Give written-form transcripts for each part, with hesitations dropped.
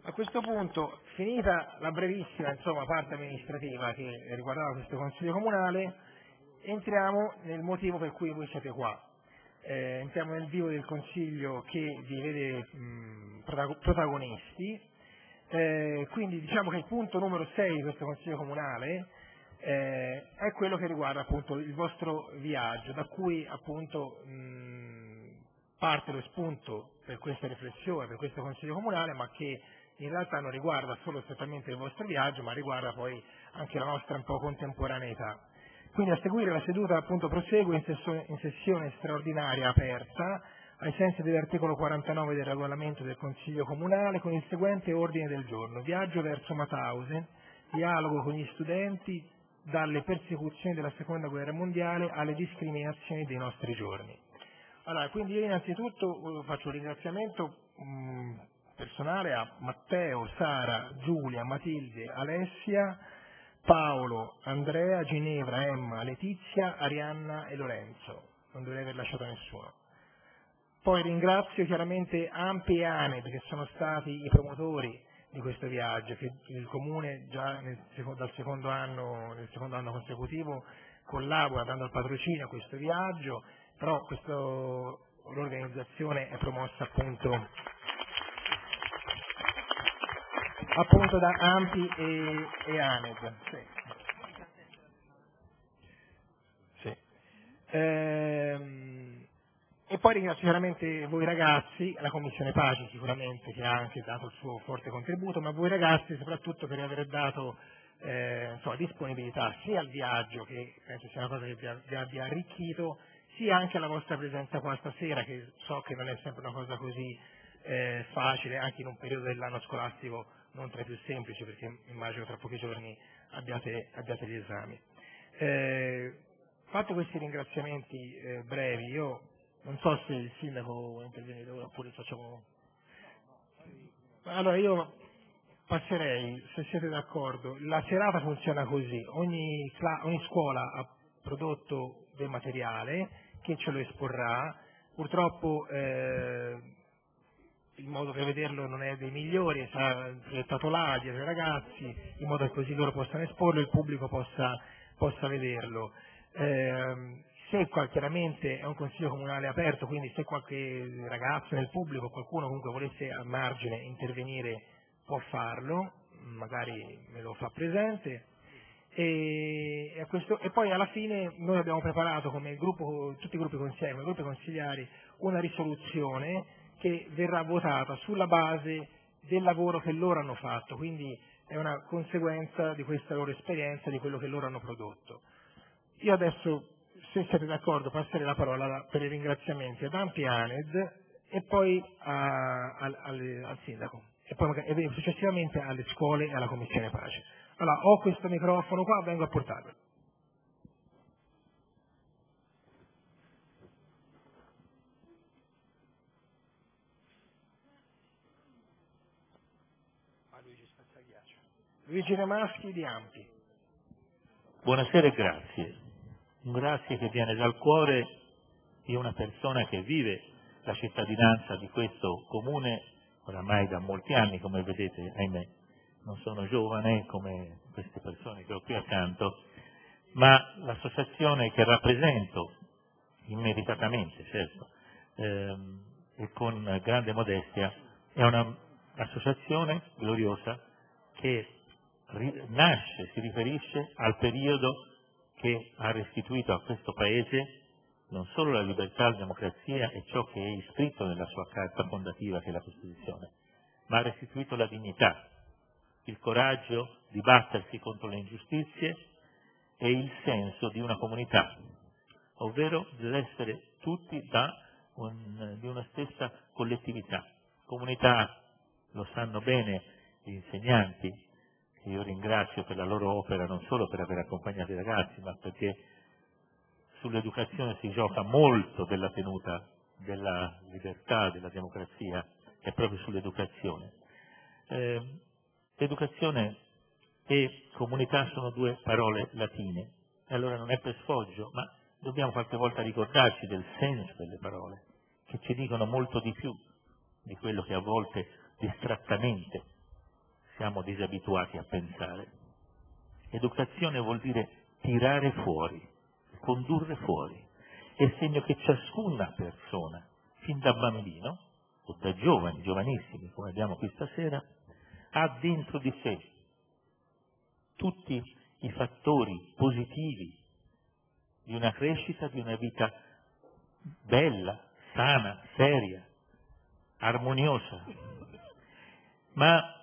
A questo punto, finita la brevissima parte amministrativa che riguardava questo Consiglio Comunale, entriamo nel motivo per cui voi siete qua. Entriamo nel vivo del Consiglio che vi vede protagonisti. Quindi diciamo che il punto numero 6 di questo Consiglio Comunale è quello che riguarda appunto il vostro viaggio, da cui appunto parte lo spunto per questa riflessione, per questo Consiglio Comunale, ma che in realtà non riguarda solo strettamente il vostro viaggio, ma riguarda poi anche la nostra un po' contemporaneità. Quindi a seguire la seduta appunto prosegue in sessione straordinaria aperta, ai sensi dell'articolo 49 del regolamento del Consiglio Comunale, con il seguente ordine del giorno: viaggio verso Mauthausen, dialogo con gli studenti, dalle persecuzioni della Seconda Guerra Mondiale alle discriminazioni dei nostri giorni. Allora, quindi io innanzitutto faccio un ringraziamento personale a Matteo, Sara, Giulia, Matilde, Alessia, Paolo, Andrea, Ginevra, Emma, Letizia, Arianna e Lorenzo. Non dovrei aver lasciato nessuno. Poi ringrazio chiaramente Ampi e Aned, che sono stati i promotori di questo viaggio, che il Comune già dal secondo anno consecutivo collabora dando il patrocinio a questo viaggio, però l'organizzazione è promossa appunto da Ampi e Aned. Sì. E poi ringrazio chiaramente voi ragazzi, la Commissione Pace sicuramente, che ha anche dato il suo forte contributo, ma voi ragazzi soprattutto per aver dato disponibilità sia al viaggio, che penso sia una cosa che vi abbia arricchito, sia anche alla vostra presenza qua stasera, che so che non è sempre una cosa così facile, anche in un periodo dell'anno scolastico non tra i più semplici, perché immagino tra pochi giorni abbiate gli esami. Fatto questi ringraziamenti brevi, io non so se il sindaco vuole intervenire ora oppure facciamo. Allora io passerei, se siete d'accordo, la serata funziona così: ogni scuola ha prodotto del materiale che ce lo esporrà, purtroppo il modo per vederlo non è dei migliori, sarà proiettato là dietro ai ragazzi, in modo che così loro possano esporlo e il pubblico possa vederlo. Chiaramente è un consiglio comunale aperto, quindi se qualche ragazzo nel pubblico, qualcuno comunque volesse a margine intervenire, può farlo, magari me lo fa presente. E poi alla fine noi abbiamo preparato come gruppo, tutti i gruppi consigliari, come gruppi consigliari, una risoluzione che verrà votata sulla base del lavoro che loro hanno fatto, quindi è una conseguenza di questa loro esperienza, di quello che loro hanno prodotto. Io adesso, se siete d'accordo, passerei la parola per i ringraziamenti ad Ampi e Aned e poi al sindaco e poi successivamente alle scuole e alla Commissione Pace. Allora, ho questo microfono qua, vengo a portarlo. Luigi Remaschi di Ampi. Buonasera e grazie. Un grazie che viene dal cuore di una persona che vive la cittadinanza di questo comune oramai da molti anni, come vedete, ahimè, non sono giovane come queste persone che ho qui accanto, ma l'associazione che rappresento, immeritatamente certo, e con grande modestia, è un'associazione gloriosa che si riferisce al periodo che ha restituito a questo Paese non solo la libertà, la democrazia e ciò che è iscritto nella sua carta fondativa, che è la Costituzione, ma ha restituito la dignità, il coraggio di battersi contro le ingiustizie e il senso di una comunità, ovvero dell'essere tutti di una stessa collettività. Comunità, lo sanno bene gli insegnanti, che io ringrazio per la loro opera, non solo per aver accompagnato i ragazzi, ma perché sull'educazione si gioca molto della tenuta della libertà, della democrazia, è proprio sull'educazione. Educazione e comunità sono due parole latine, e allora non è per sfoggio, ma dobbiamo qualche volta ricordarci del senso delle parole, che ci dicono molto di più di quello che a volte distrattamente siamo disabituati a pensare. Educazione vuol dire tirare fuori, condurre fuori. È segno che ciascuna persona, fin da bambino o da giovani, giovanissimi, come abbiamo qui stasera, ha dentro di sé tutti i fattori positivi di una crescita, di una vita bella, sana, seria, armoniosa. Ma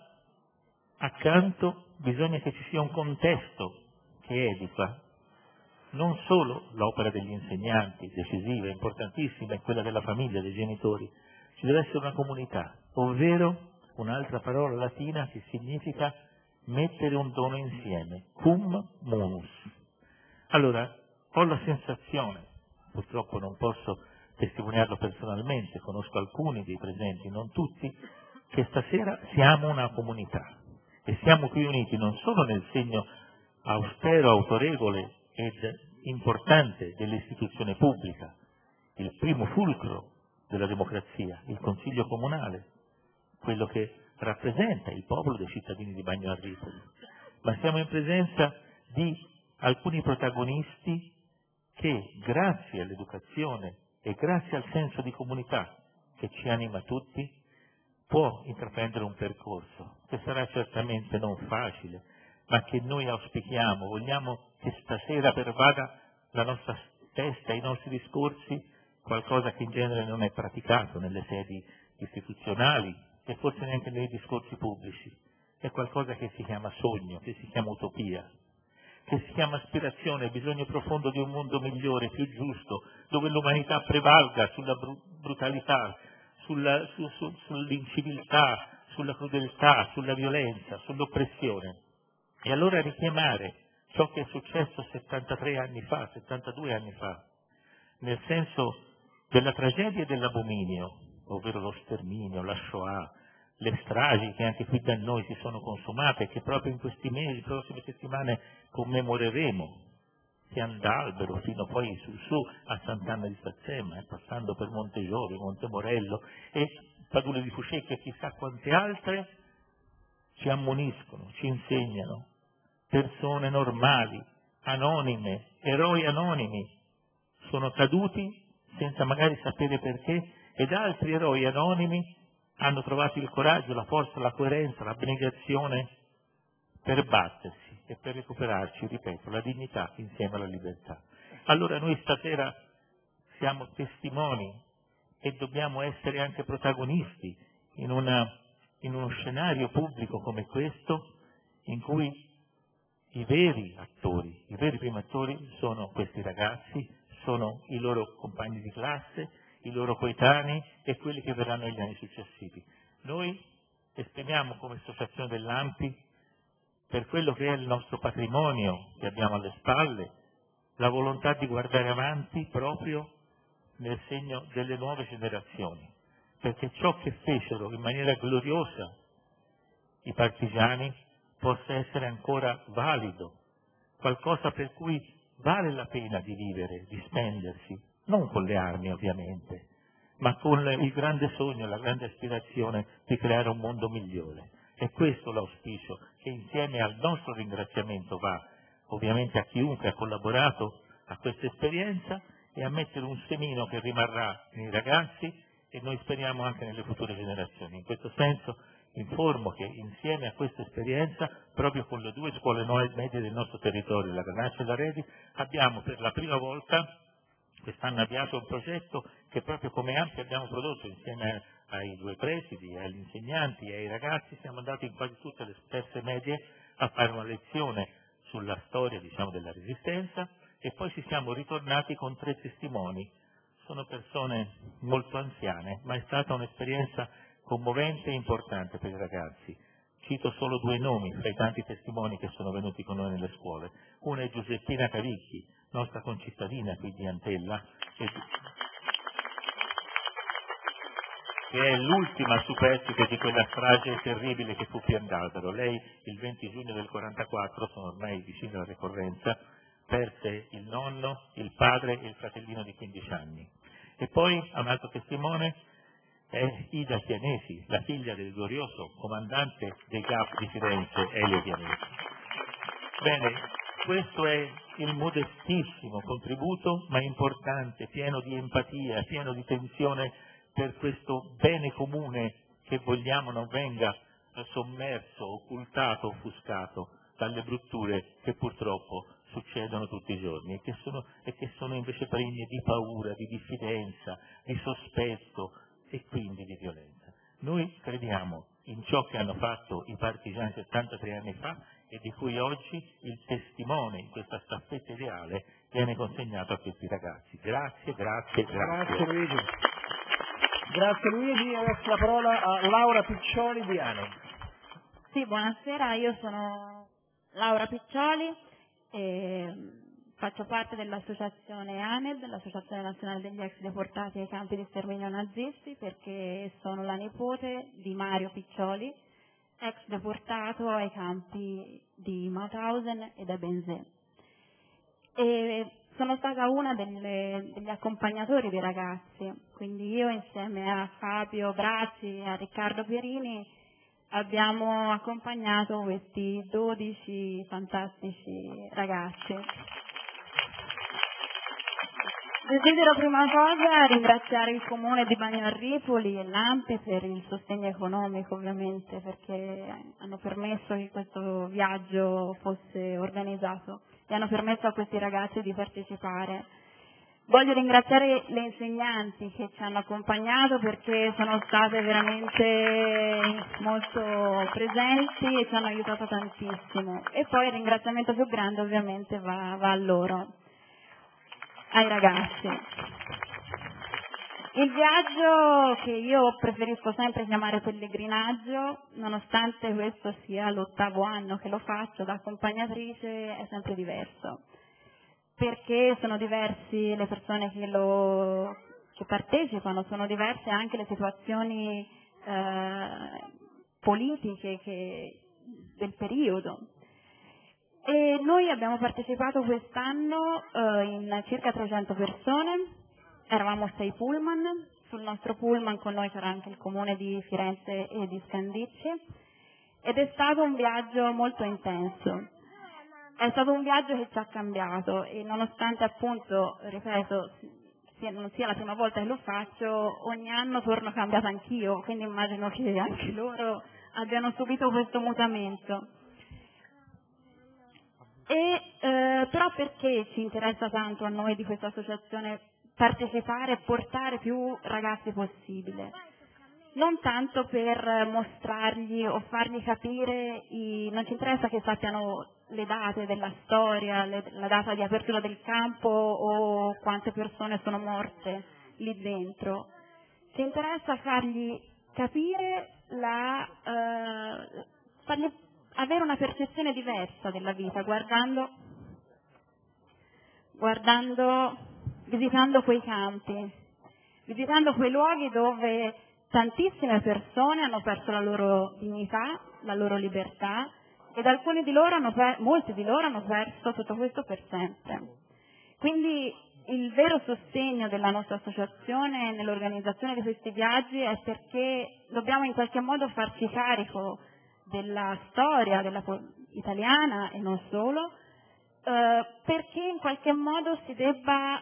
accanto bisogna che ci sia un contesto che educa, non solo l'opera degli insegnanti, decisiva, importantissima, è quella della famiglia, dei genitori, ci deve essere una comunità, ovvero un'altra parola latina che significa mettere un dono insieme, cum munus. Allora, ho la sensazione, purtroppo non posso testimoniarlo personalmente, conosco alcuni dei presenti, non tutti, che stasera siamo una comunità e siamo qui uniti non solo nel segno austero, autorevole ed importante dell'istituzione pubblica, il primo fulcro della democrazia, il Consiglio Comunale, quello che rappresenta il popolo dei cittadini di Bagno a Ripoli, ma siamo in presenza di alcuni protagonisti che, grazie all'educazione e grazie al senso di comunità che ci anima tutti, può intraprendere un percorso che sarà certamente non facile, ma che noi auspichiamo, vogliamo che stasera pervada la nostra testa, i nostri discorsi, qualcosa che in genere non è praticato nelle sedi istituzionali e forse neanche nei discorsi pubblici. È qualcosa che si chiama sogno, che si chiama utopia, che si chiama aspirazione, bisogno profondo di un mondo migliore, più giusto, dove l'umanità prevalga sulla brutalità, sull'inciviltà, sulla crudeltà, sulla violenza, sull'oppressione. E allora richiamare ciò che è successo 73 anni fa, 72 anni fa, nel senso della tragedia e dell'abominio, ovvero lo sterminio, la Shoah, le stragi che anche qui da noi si sono consumate e che proprio in questi mesi, prossime settimane commemoreremo, Fiandalbero fino poi su a Sant'Anna di Sazzema, passando per Montegiore, Montemorello e Padule di Fucecchia e chissà quante altre, ci ammoniscono, ci insegnano, persone normali, anonime, eroi anonimi, sono caduti senza magari sapere perché, ed altri eroi anonimi hanno trovato il coraggio, la forza, la coerenza, l'abnegazione per battersi e per recuperarci, ripeto, la dignità insieme alla libertà. Allora noi stasera siamo testimoni e dobbiamo essere anche protagonisti in uno scenario pubblico come questo, in cui i veri attori, i veri primi attori sono questi ragazzi, sono i loro compagni di classe, i loro coetanei e quelli che verranno negli anni successivi. Noi esprimiamo come associazione dell'ANPI, per quello che è il nostro patrimonio che abbiamo alle spalle, la volontà di guardare avanti proprio nel segno delle nuove generazioni, perché ciò che fecero in maniera gloriosa i partigiani possa essere ancora valido, qualcosa per cui vale la pena di vivere, di spendersi, non con le armi ovviamente, ma con il grande sogno, la grande aspirazione di creare un mondo migliore. È questo l'auspicio che insieme al nostro ringraziamento va ovviamente a chiunque ha collaborato a questa esperienza e a mettere un semino che rimarrà nei ragazzi e noi speriamo anche nelle future generazioni. In questo senso informo che insieme a questa esperienza, proprio con le due scuole medie del nostro territorio, la Granaccia e la Redi, abbiamo per la prima volta quest'anno avviato un progetto che proprio come ANPI abbiamo prodotto insieme ai due presidi, agli insegnanti e ai ragazzi. Siamo andati in quasi tutte le terze medie a fare una lezione sulla storia, della Resistenza e poi ci siamo ritornati con 3 testimoni. Sono persone molto anziane, ma è stata un'esperienza commovente e importante per i ragazzi. Cito solo 2 nomi fra i tanti testimoni che sono venuti con noi nelle scuole. Una è Giuseppina Cavicchi, nostra concittadina qui di Antella, che è l'ultima superstite di quella strage terribile che fu Fiandalbero. Lei il 20 giugno del 44, sono ormai vicino alla ricorrenza, perse il nonno, il padre e il fratellino di 15 anni. E poi un altro testimone è Ida Chianesi, la figlia del glorioso comandante dei CAF di Firenze, Elio Chianesi. Bene, questo è il modestissimo contributo, ma importante, pieno di empatia, pieno di tensione per questo bene comune che vogliamo non venga sommerso, occultato, offuscato dalle brutture che purtroppo succedono tutti i giorni e che sono invece pregne di paura, di diffidenza, di sospetto e quindi di violenza. Noi crediamo in ciò che hanno fatto i partigiani 73 anni fa e di cui oggi il testimone in questa staffetta ideale viene consegnato a questi ragazzi. Grazie. Grazie Luigi. Grazie Luigi, adesso la parola a Laura Piccioli di ANED. Sì, buonasera, io sono Laura Piccioli e faccio parte dell'associazione ANED, l'Associazione Nazionale degli Ex Deportati ai Campi di Sterminio Nazisti, perché sono la nipote di Mario Piccioli, ex deportato ai campi di Mauthausen e Ebensee. E sono stata una degli accompagnatori dei ragazzi, quindi io insieme a Fabio Brazzi e a Riccardo Pierini abbiamo accompagnato questi 12 fantastici ragazzi. Desidero prima cosa ringraziare il Comune di Bagno Ripoli e l'ANPI per il sostegno economico, ovviamente, perché hanno permesso che questo viaggio fosse organizzato e hanno permesso a questi ragazzi di partecipare. Voglio ringraziare le insegnanti che ci hanno accompagnato perché sono state veramente molto presenti e ci hanno aiutato tantissimo. E poi il ringraziamento più grande ovviamente va a loro, ai ragazzi. Il viaggio, che io preferisco sempre chiamare pellegrinaggio, nonostante questo sia l'8º anno che lo faccio da accompagnatrice, è sempre diverso, perché sono diversi le persone che partecipano, sono diverse anche le situazioni politiche del periodo. E noi abbiamo partecipato quest'anno in circa 300 persone, eravamo 6 pullman, sul nostro pullman con noi c'era anche il comune di Firenze e di Scandicci ed è stato un viaggio molto intenso. È stato un viaggio che ci ha cambiato e nonostante appunto, ripeto, non sia la prima volta che lo faccio, ogni anno torno cambiata anch'io, quindi immagino che anche loro abbiano subito questo mutamento. Però perché ci interessa tanto a noi di questa associazione partecipare e portare più ragazzi possibile? Non tanto per mostrargli o fargli capire, non ci interessa che sappiano le date della storia, la data di apertura del campo o quante persone sono morte lì dentro. Ci interessa fargli capire fargli avere una percezione diversa della vita, visitando quei campi, visitando quei luoghi dove tantissime persone hanno perso la loro dignità, la loro libertà ed molti di loro hanno perso tutto questo per sempre. Quindi il vero sostegno della nostra associazione nell'organizzazione di questi viaggi è perché dobbiamo in qualche modo farci carico della storia italiana e non solo, perché in qualche modo si debba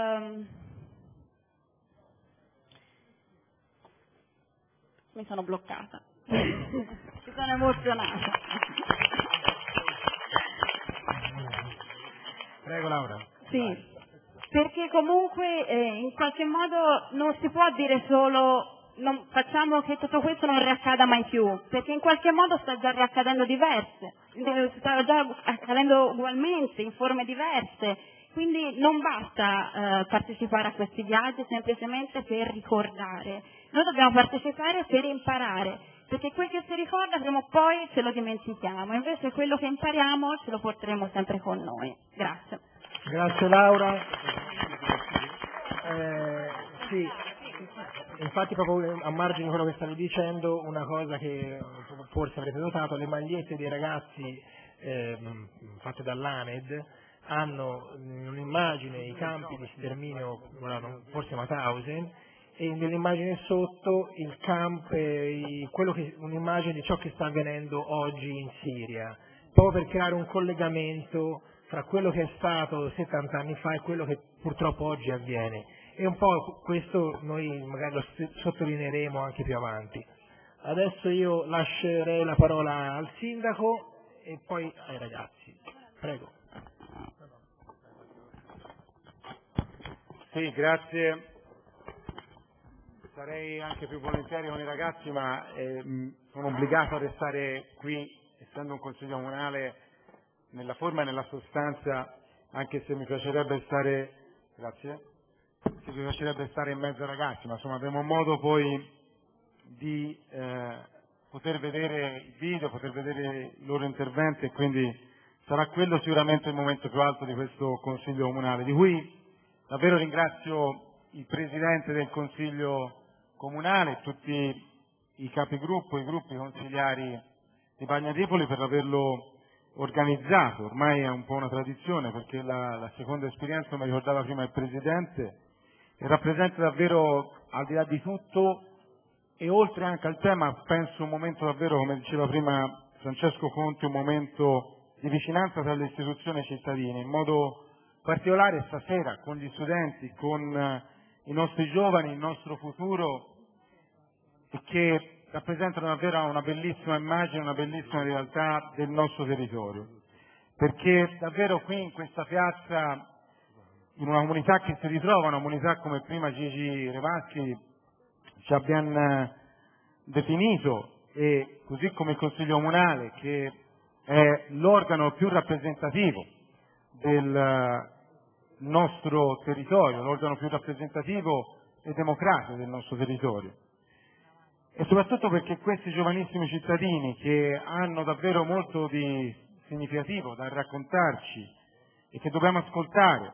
mi sono bloccata mi sono emozionata. Prego Laura. Sì, perché comunque in qualche modo non si può dire solo facciamo che tutto questo non riaccada mai più, perché in qualche modo sta già riaccadendo sta già accadendo ugualmente, in forme diverse, quindi non basta partecipare a questi viaggi semplicemente per ricordare, noi dobbiamo partecipare per imparare, perché quel che si ricorda prima o poi ce lo dimentichiamo, invece quello che impariamo ce lo porteremo sempre con noi. Grazie. Grazie Laura. Sì, infatti proprio a margine di quello che stavi dicendo, una cosa che forse avrete notato, le magliette dei ragazzi fatte dall'ANED hanno un'immagine, i campi di sterminio, forse Mauthausen, e nell'immagine sotto un'immagine di ciò che sta avvenendo oggi in Siria, proprio per creare un collegamento fra quello che è stato 70 anni fa e quello che purtroppo oggi avviene. E un po' questo noi magari lo sottolineeremo anche più avanti. Adesso io lascerei la parola al sindaco e poi ai ragazzi. Prego. Sì, grazie. Sarei anche più volentieri con i ragazzi, ma sono obbligato a restare qui, essendo un consiglio comunale, nella forma e nella sostanza, anche se mi piacerebbe stare, in mezzo ai ragazzi, ma insomma avremo modo poi di poter vedere il video, poter vedere i loro interventi, e quindi sarà quello sicuramente il momento più alto di questo consiglio comunale, di cui davvero ringrazio il Presidente del Consiglio Comunale, tutti i capigruppo, i gruppi consigliari di Bagnaripoli per averlo organizzato. Ormai è un po' una tradizione, perché la seconda esperienza, come ricordava prima il Presidente, e rappresenta davvero, al di là di tutto e oltre anche al tema, penso un momento davvero, come diceva prima Francesco Conti, un momento di vicinanza tra le istituzioni e i cittadini, in modo particolare stasera con gli studenti, con i nostri giovani, il nostro futuro, e che rappresentano davvero una bellissima immagine, una bellissima realtà del nostro territorio. Perché davvero qui in questa piazza, in una comunità che si ritrova, una comunità come prima Gigi Revaschi ci ha ben definito, e così come il Consiglio Comunale, che è l'organo più rappresentativo del nostro territorio, l'organo più rappresentativo e democratico del nostro territorio. E soprattutto perché questi giovanissimi cittadini, che hanno davvero molto di significativo da raccontarci e che dobbiamo ascoltare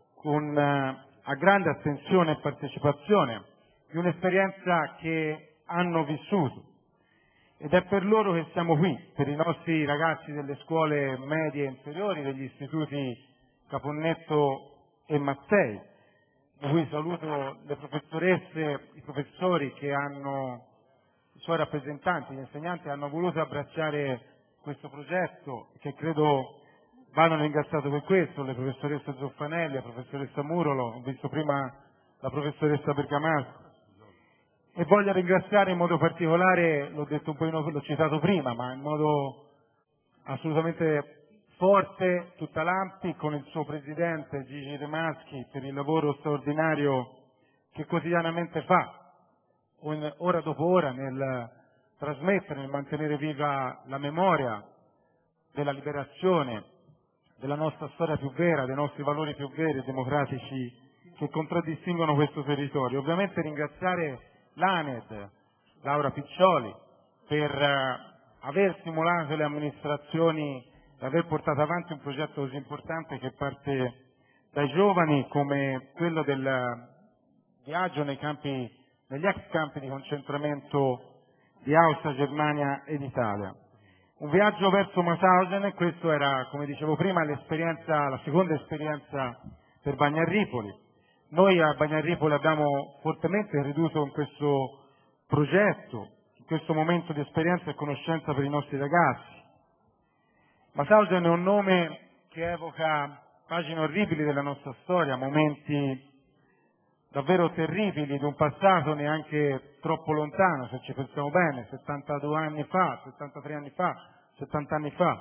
a grande attenzione e partecipazione, di un'esperienza che hanno vissuto, ed è per loro che siamo qui, per i nostri ragazzi delle scuole medie e inferiori, degli istituti Caponnetto e Mattei, di cui saluto le professoresse, i professori che hanno, i suoi rappresentanti, gli insegnanti, hanno voluto abbracciare questo progetto, che credo vanno ringraziato per questo, le professoresse Zoffanelli, la professoressa Murolo, ho visto prima la professoressa Bergamasco, e voglio ringraziare in modo particolare, l'ho detto un po', l'ho citato prima, ma in modo assolutamente forte, tutta l'ANPI con il suo presidente Gigi Remaschi per il lavoro straordinario che quotidianamente fa, ora dopo ora, nel trasmettere, nel mantenere viva la memoria della liberazione, della nostra storia più vera, dei nostri valori più veri e democratici che contraddistinguono questo territorio. Ovviamente ringraziare l'ANED, Laura Piccioli, per aver stimolato le amministrazioni e aver portato avanti un progetto così importante che parte dai giovani, come quello del viaggio negli ex campi di concentramento di Austria, Germania ed Italia. Un viaggio verso Mauthausen, questo era, come dicevo prima, la seconda esperienza per Bagnaripoli. Noi a Bagnaripoli abbiamo fortemente creduto in questo progetto, in questo momento di esperienza e conoscenza per i nostri ragazzi. Mauthausen è un nome che evoca pagine orribili della nostra storia, momenti davvero terribili di un passato neanche troppo lontano, se ci pensiamo bene, 72 anni fa, 73 anni fa, 70 anni fa,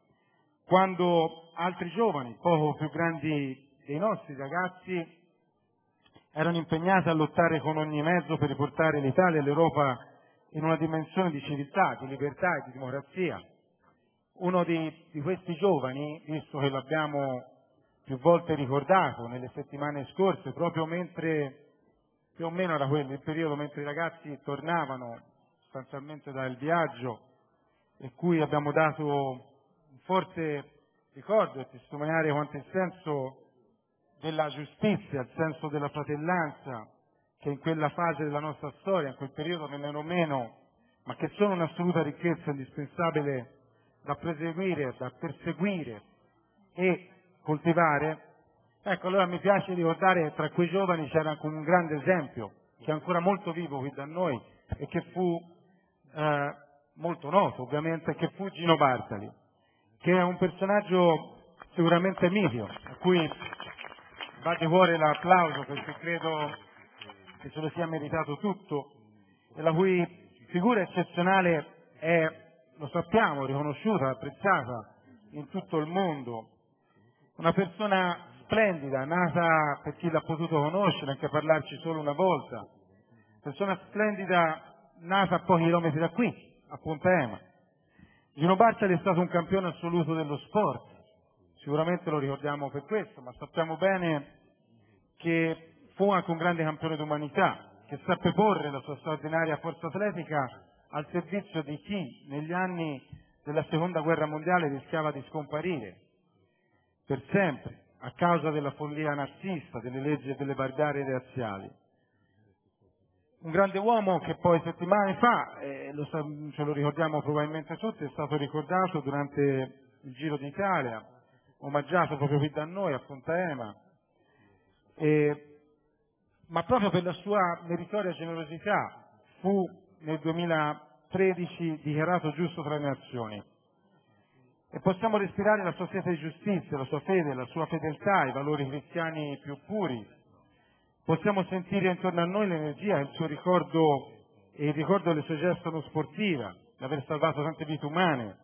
quando altri giovani, poco più grandi dei nostri ragazzi, erano impegnati a lottare con ogni mezzo per riportare l'Italia e l'Europa in una dimensione di civiltà, di libertà e di democrazia. Uno di questi giovani, visto che l'abbiamo più volte ricordato nelle settimane scorse, proprio mentre, più o meno era quello il periodo, mentre i ragazzi tornavano sostanzialmente dal viaggio, e cui abbiamo dato un forte ricordo e testimoniare quanto il senso della giustizia, il senso della fratellanza, che in quella fase della nostra storia, in quel periodo vennero meno, ma che sono un'assoluta ricchezza indispensabile da perseguire e coltivare. Ecco, allora mi piace ricordare tra quei giovani c'era anche un grande esempio che è ancora molto vivo qui da noi e che fu molto noto ovviamente, che fu Gino Bartali, che è un personaggio sicuramente mitico, a cui va di cuore l'applauso perché credo che se lo sia meritato tutto, e la cui figura eccezionale è, lo sappiamo, riconosciuta, apprezzata in tutto il mondo. Una persona splendida, nata, per chi l'ha potuto conoscere, anche parlarci solo una volta, persona splendida nata a pochi chilometri da qui, a Ponte Ema. Gino Bartali è stato un campione assoluto dello sport, sicuramente lo ricordiamo per questo, ma sappiamo bene che fu anche un grande campione d'umanità, che seppe porre la sua straordinaria forza atletica al servizio di chi negli anni della seconda guerra mondiale rischiava di scomparire per sempre a causa della follia nazista, delle leggi e delle barbarie razziali. Un grande uomo che poi settimane fa, ce lo ricordiamo probabilmente tutti, è stato ricordato durante il Giro d'Italia, omaggiato proprio qui da noi a Ponte Ema, ma proprio per la sua meritoria generosità fu nel 2013 dichiarato giusto tra le nazioni. E possiamo respirare la sua sete di giustizia, la sua fede, la sua fedeltà ai valori cristiani più puri. Possiamo sentire intorno a noi l'energia, il suo ricordo e il ricordo delle sue gesta non sportive, di aver salvato tante vite umane,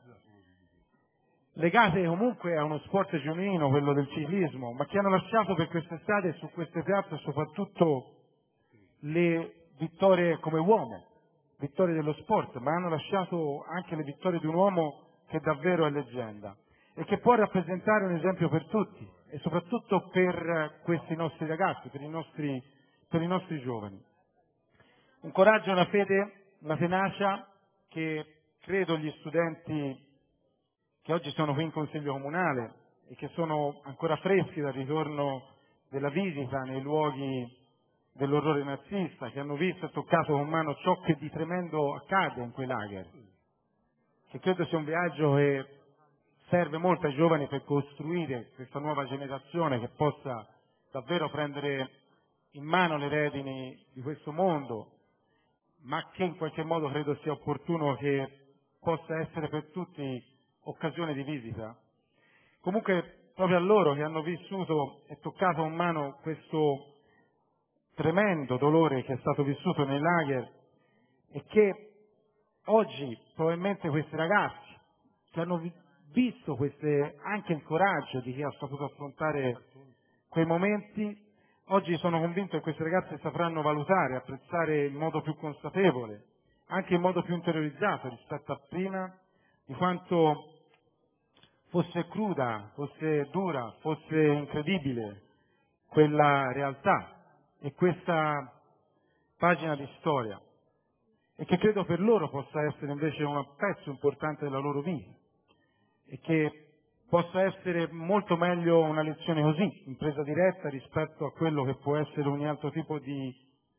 legate comunque a uno sport genuino, quello del ciclismo, ma che hanno lasciato per queste strade e su queste piazze soprattutto le vittorie come uomo, vittorie dello sport, ma hanno lasciato anche le vittorie di un uomo che davvero è leggenda e che può rappresentare un esempio per tutti e soprattutto per questi nostri ragazzi, per i nostri giovani. Un coraggio, una fede, una tenacia che credo gli studenti che oggi sono qui in Consiglio Comunale e che sono ancora freschi dal ritorno della visita nei luoghi dell'orrore nazista, che hanno visto e toccato con mano ciò che di tremendo accade in quei lager, che credo sia un viaggio che serve molto ai giovani per costruire questa nuova generazione che possa davvero prendere in mano le redini di questo mondo, ma che in qualche modo credo sia opportuno che possa essere per tutti occasione di visita. Comunque proprio a loro che hanno vissuto e toccato con mano questo tremendo dolore che è stato vissuto nei lager e che oggi probabilmente questi ragazzi che hanno visto anche il coraggio di chi ha saputo affrontare quei momenti, oggi sono convinto che questi ragazzi sapranno valutare, apprezzare in modo più consapevole, anche in modo più interiorizzato rispetto a prima, di quanto fosse cruda, fosse dura, fosse incredibile quella realtà e questa pagina di storia, e che credo per loro possa essere invece un pezzo importante della loro vita e che possa essere molto meglio una lezione così, in presa diretta rispetto a quello che può essere ogni altro tipo di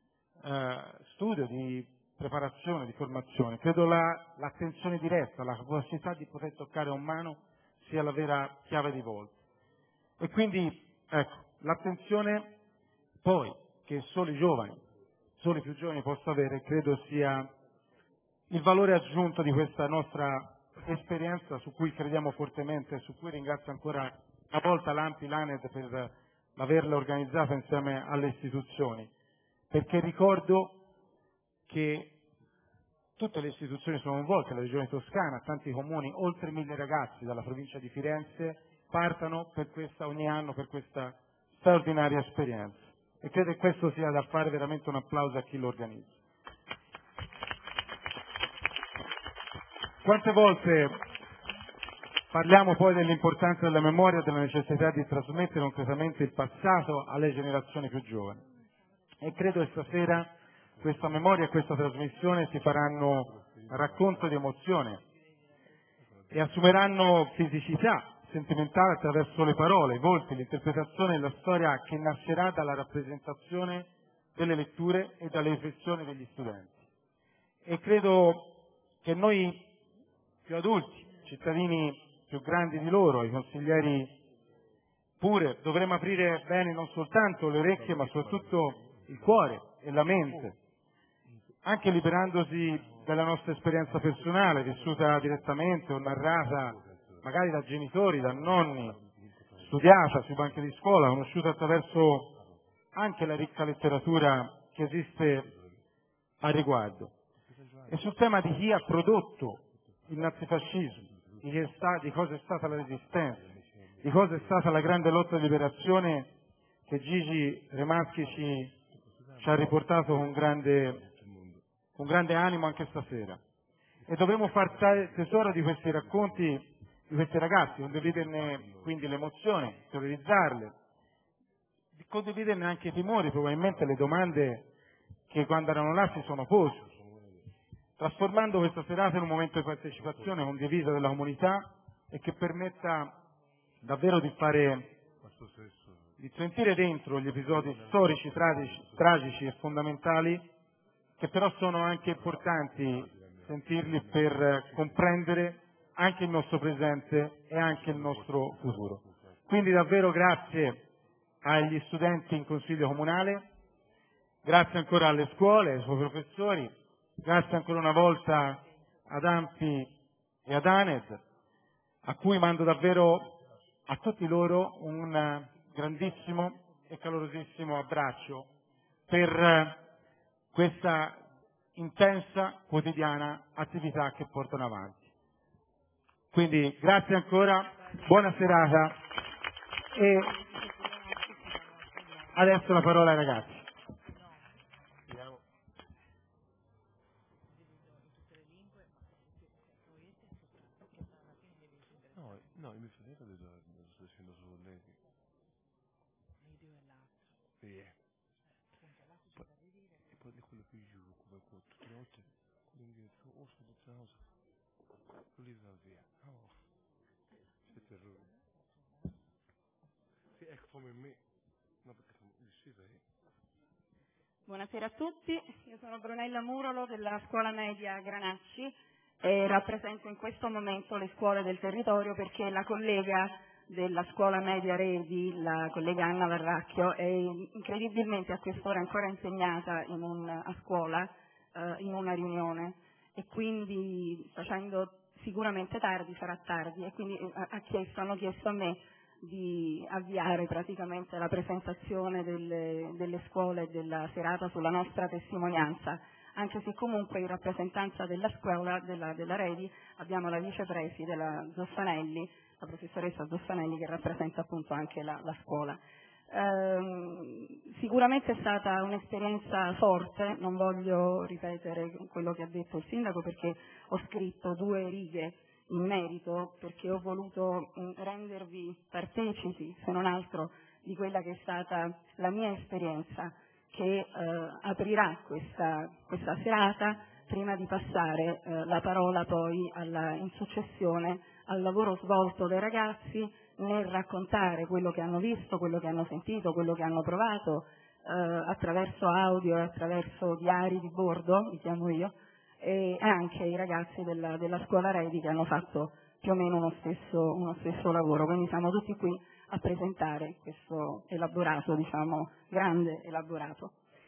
studio, di preparazione, di formazione. Credo l'attenzione diretta, la capacità di poter toccare con mano sia la vera chiave di volta. E quindi, ecco, l'attenzione poi che solo i giovani, solo i più giovani possono avere, credo sia il valore aggiunto di questa nostra esperienza su cui crediamo fortemente e su cui ringrazio ancora una volta l'ANPI, l'ANED per averla organizzata insieme alle istituzioni, perché ricordo che tutte le istituzioni sono coinvolte, la Regione Toscana, tanti comuni, oltre 1000 ragazzi dalla provincia di Firenze partano ogni anno per questa straordinaria esperienza e credo che questo sia da fare veramente un applauso a chi lo organizza. Quante volte parliamo poi dell'importanza della memoria e della necessità di trasmettere concretamente il passato alle generazioni più giovani, e credo che stasera questa memoria e questa trasmissione si faranno racconto di emozione e assumeranno fisicità sentimentale attraverso le parole, i volti, l'interpretazione e la storia che nascerà dalla rappresentazione delle letture e dalle riflessioni degli studenti. E credo che noi più adulti, cittadini più grandi di loro, i consiglieri pure, dovremmo aprire bene non soltanto le orecchie ma soprattutto il cuore e la mente, anche liberandosi dalla nostra esperienza personale, vissuta direttamente o narrata magari da genitori, da nonni, studiata sui banchi di scuola, conosciuta attraverso anche la ricca letteratura che esiste a riguardo. E sul tema di chi ha prodotto il nazifascismo, di cosa è stata la resistenza, di cosa è stata la grande lotta di liberazione che Gigi Remaschi ci ha riportato con grande animo anche stasera. E dovremo far tesoro di questi racconti di questi ragazzi, condividerne quindi l'emozione, terrorizzarle, condividerne anche i timori, probabilmente le domande che quando erano là si sono posti, trasformando questa serata in un momento di partecipazione condivisa della comunità e che permetta davvero di sentire dentro gli episodi storici, tragici e fondamentali, che però sono anche importanti sentirli per comprendere anche il nostro presente e anche il nostro futuro. Quindi davvero grazie agli studenti in Consiglio Comunale, grazie ancora alle scuole, ai suoi professori, grazie ancora una volta ad ANPI e ad ANED, a cui mando davvero a tutti loro un grandissimo e calorosissimo abbraccio per questa intensa quotidiana attività che portano avanti. Quindi grazie ancora, buona serata e adesso la parola ai ragazzi. No, il mio fratello lo sto dicendo su lei. E poi di quello che giuro, come tutte le volte, quindi o sto di casa, o lì va via. Oh, che terrore. Sì, ecco come me. No, perché sono uscita Buonasera a tutti, io sono Brunella Murolo della scuola media Granacci e rappresento in questo momento le scuole del territorio perché la collega della scuola media Redi, la collega Anna Varracchio, è incredibilmente a quest'ora ancora impegnata a scuola in una riunione e quindi facendo sicuramente tardi farà tardi e quindi hanno chiesto a me di avviare praticamente la presentazione delle scuole della serata sulla nostra testimonianza, anche se comunque in rappresentanza della scuola, della Redi, abbiamo la vicepreside, la Zoffanelli, la professoressa Zoffanelli che rappresenta appunto anche la scuola. Sicuramente è stata un'esperienza forte, non voglio ripetere quello che ha detto il sindaco perché ho scritto 2 righe in merito perché ho voluto rendervi partecipi, se non altro, di quella che è stata la mia esperienza che aprirà questa serata prima di passare la parola poi in successione al lavoro svolto dai ragazzi nel raccontare quello che hanno visto, quello che hanno sentito, quello che hanno provato attraverso audio e attraverso diari di bordo, li chiamo io, e anche i ragazzi della scuola Redi che hanno fatto più o meno uno stesso lavoro. Quindi siamo tutti qui a presentare questo elaborato, grande elaborato.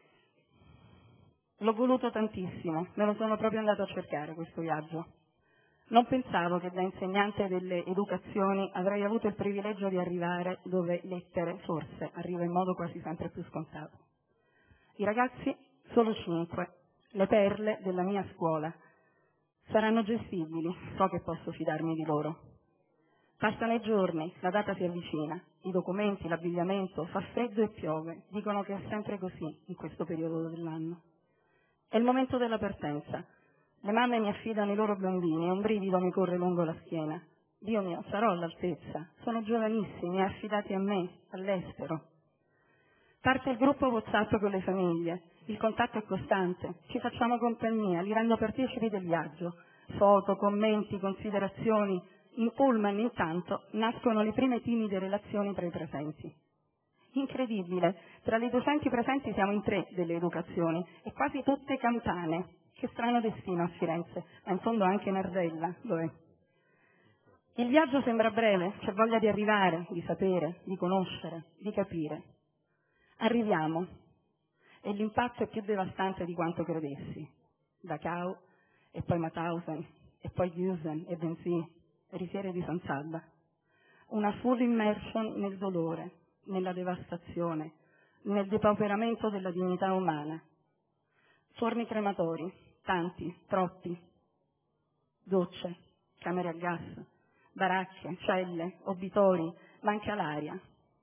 L'ho voluto tantissimo, me lo sono proprio andato a cercare questo viaggio. Non pensavo che da insegnante delle educazioni avrei avuto il privilegio di arrivare dove lettere forse arriva in modo quasi sempre più scontato. I ragazzi solo 5, le perle della mia scuola. Saranno gestibili, so che posso fidarmi di loro. Passano i giorni, la data si avvicina, i documenti, l'abbigliamento, fa freddo e piove, dicono che è sempre così in questo periodo dell'anno. È il momento della partenza. Le mamme mi affidano i loro bambini e un brivido mi corre lungo la schiena. Dio mio, sarò all'altezza. Sono giovanissimi e affidati a me, all'estero. Parte il gruppo WhatsApp con le famiglie. Il contatto è costante. Ci facciamo compagnia, li rendo partecipi del viaggio. Foto, commenti, considerazioni. In pullman, intanto, nascono le prime timide relazioni tra i presenti. Incredibile, tra le docenti presenti siamo in 3 delle educazioni e quasi tutte campane. Che strano destino a Firenze, ma in fondo anche Nardella, dov'è? Il viaggio sembra breve, c'è voglia di arrivare, di sapere, di conoscere, di capire. Arriviamo e l'impatto è più devastante di quanto credessi. Dachau, e poi Mauthausen, e poi Güsen e Benzì, Risiere di San Sabba. Una full immersion nel dolore, nella devastazione, nel depauperamento della dignità umana. Forni crematori, tanti, troppi, docce, camere a gas, baracche, celle, obitori, manca l'aria.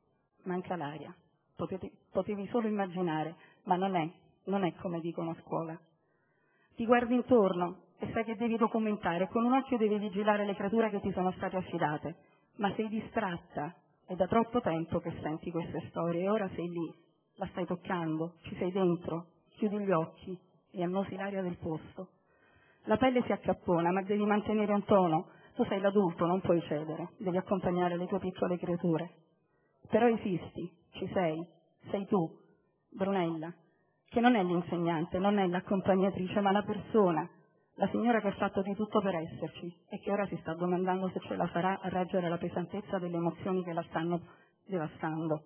Potevi solo immaginare, ma non è come dicono a scuola. Ti guardi intorno e sai che devi documentare, con un occhio devi vigilare le creature che ti sono state affidate, ma sei distratta, è da troppo tempo che senti queste storie e ora sei lì, la stai toccando, ci sei dentro, chiudi gli occhi e annosi l'aria del posto. La pelle si accappona, ma devi mantenere un tono, tu sei l'adulto, non puoi cedere, devi accompagnare le tue piccole creature. Però esisti, ci sei tu, Brunella, che non è l'insegnante, non è l'accompagnatrice, ma la persona, la signora che ha fatto di tutto per esserci e che ora si sta domandando se ce la farà a reggere la pesantezza delle emozioni che la stanno devastando.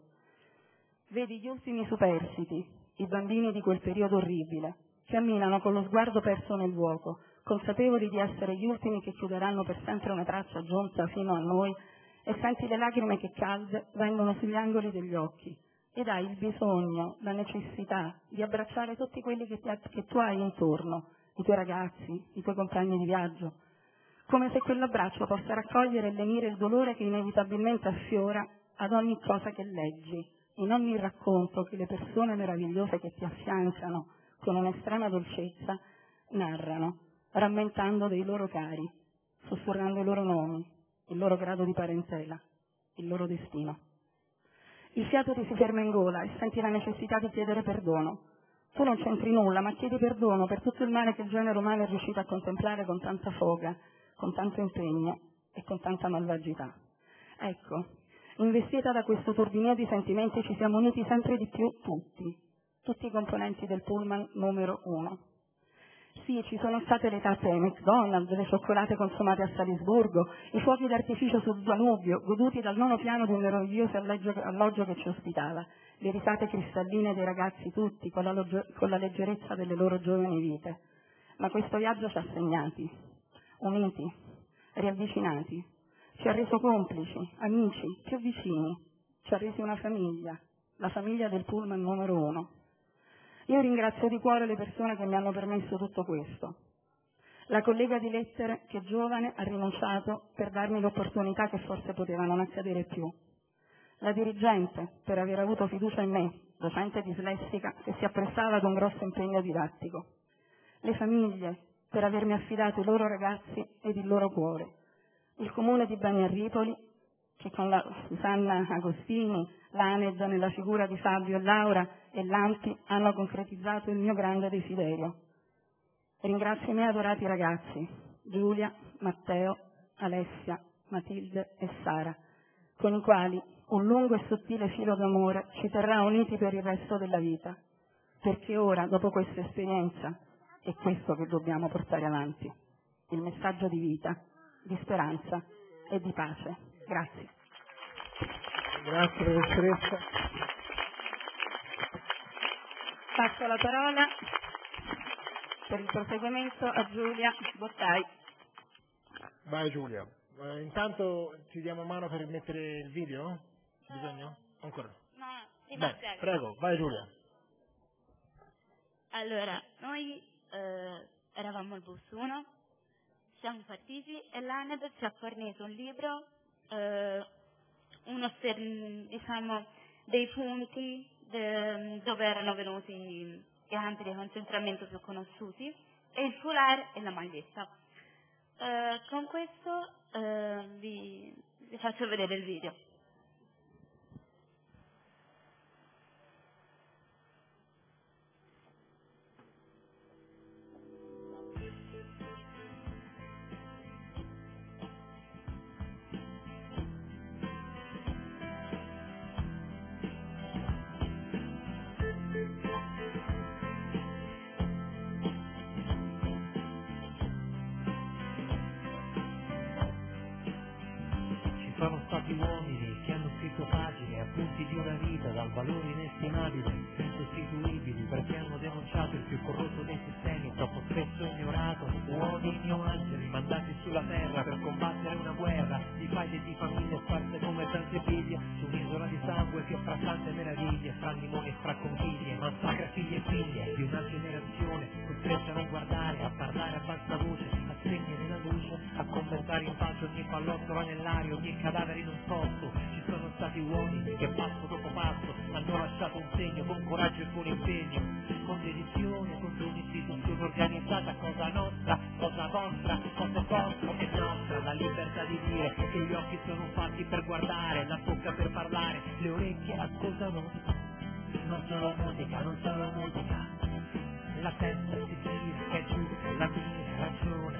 Vedi gli ultimi superstiti, i bambini di quel periodo orribile, camminano con lo sguardo perso nel vuoto, consapevoli di essere gli ultimi che chiuderanno per sempre una traccia giunta fino a noi, e senti le lacrime che calde vengono sugli angoli degli occhi ed hai il bisogno, la necessità di abbracciare tutti quelli che tu hai intorno, i tuoi ragazzi, i tuoi compagni di viaggio, come se quell'abbraccio possa raccogliere e lenire il dolore che inevitabilmente affiora ad ogni cosa che leggi, in ogni racconto che le persone meravigliose che ti affiancano con un'estrema dolcezza narrano, rammentando dei loro cari, sussurrando i loro nomi, il loro grado di parentela, il loro destino. Il fiato ti si ferma in gola e senti la necessità di chiedere perdono. Tu non c'entri nulla, ma chiedi perdono per tutto il male che il genere umano è riuscito a contemplare con tanta foga, con tanto impegno e con tanta malvagità. Ecco, investita da questo turbinio di sentimenti ci siamo uniti sempre di più tutti i componenti del pullman numero 1. Sì, ci sono state le tappe ai McDonald's, le cioccolate consumate a Salisburgo, i fuochi d'artificio sul Danubio, goduti dal nono piano di un meraviglioso alloggio che ci ospitava, le risate cristalline dei ragazzi tutti, con la leggerezza delle loro giovani vite. Ma questo viaggio ci ha segnati, uniti, riavvicinati, ci ha reso complici, amici, più vicini, ci ha resi una famiglia, la famiglia del pullman numero 1. Io ringrazio di cuore le persone che mi hanno permesso tutto questo. La collega di lettere che giovane ha rinunciato per darmi l'opportunità che forse poteva non accadere più. La dirigente per aver avuto fiducia in me, docente dislessica che si apprestava ad un grosso impegno didattico. Le famiglie per avermi affidato i loro ragazzi ed il loro cuore. Il comune di Bagnarripoli che con la Susanna Agostini, l'ANED nella figura di Fabio e Laura e l'AMPI hanno concretizzato il mio grande desiderio. Ringrazio i miei adorati ragazzi, Giulia, Matteo, Alessia, Matilde e Sara, con i quali un lungo e sottile filo d'amore ci terrà uniti per il resto della vita, perché ora, dopo questa esperienza, è questo che dobbiamo portare avanti, il messaggio di vita, di speranza e di pace. Grazie. Grazie professoressa. Passo la parola per il proseguimento a Giulia Bottai. Vai Giulia. Intanto ti diamo mano per mettere il video? Bisogno? Ancora? No, sì, Beh, prego, vai Giulia. Allora, noi eravamo al bus 1, siamo partiti e l'ANED ci ha fornito un libro, diciamo, dei punti dove erano venuti i campi di concentramento più conosciuti, e il foulard e la maglietta. Con questo vi faccio vedere il video. Ci sono stati uomini che hanno scritto pagine, appunti di una vita dal valore inestimabile, insostituibili, perché hanno denunciato il più corrotto dei sistemi, troppo spesso ignorato, uomini o angeli mandati sulla terra per combattere una guerra di paesi e di famiglie sparse come tante biglie su un'isola di sangue che fra tante meraviglie, fra limoni e fra conchiglie, massacra figli e figlie di una generazione costretta a non guardare, a parlare a bassa voce, a spegnere la luce, a commentare in pace ogni pallottolo nell'aria, ogni cadavere in un posto. Ci sono stati uomini che passo dopo passo hanno lasciato un segno con coraggio e con impegno, con dedizione contro un'istituzione organizzata, cosa nostra, cosa vostra, cosa vostra è nostra, la libertà di dire che gli occhi sono fatti per guardare, la bocca per parlare, le orecchie ascoltano, non solo musica, non solo musica, la testa si gira che è giusta, la mia ragione,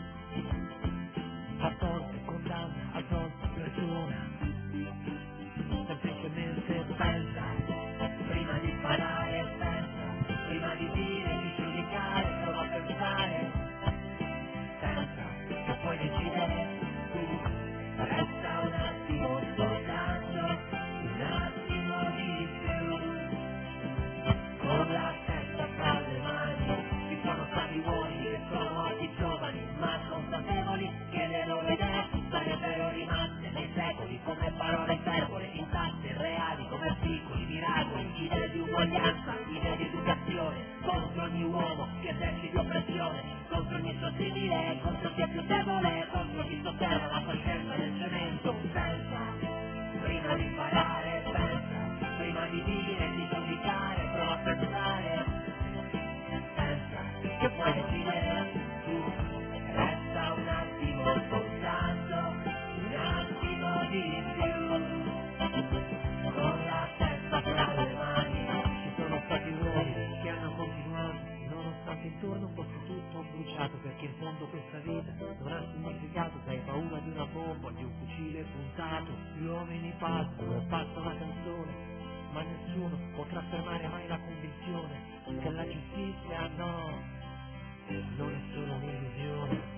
a volte condanna, a volte perdona, semplicemente pensa, prima di parlare pensa, prima di dire, di giudicare, prova a pensare, pensa, che puoi decidere tu, resta un attimo soltanto, un attimo di più, con la testa fra le mani, ci sono stati uomini che sono morti giovani, ma consapevoli che le loro idee sarebbero rimaste nei secoli come parole iperbole, intatte, reali come piccoli miracoli, idee di uguaglianza, idee di educazione, contro ogni uomo che eserciti oppressione, contro ogni suo simile, contro chi è più debole, contro chi sotterra la coscienza del cemento. Pensa, prima di imparare, pensa, prima di dire, di giudicare, prova a pensare, pensa, che puoi decidere tu, resta un attimo soltanto, un attimo di più, con la testa fra le mani. Ci sono stati uomini che hanno continuato, nonostante intorno fosse tutto bruciato, perché in fondo questa vita non ha significato, se hai paura di una bomba, di un fucile puntato. Gli uomini passano e passa una canzone, ma nessuno potrà fermare mai la convinzione che la giustizia no, non è solo un'illusione.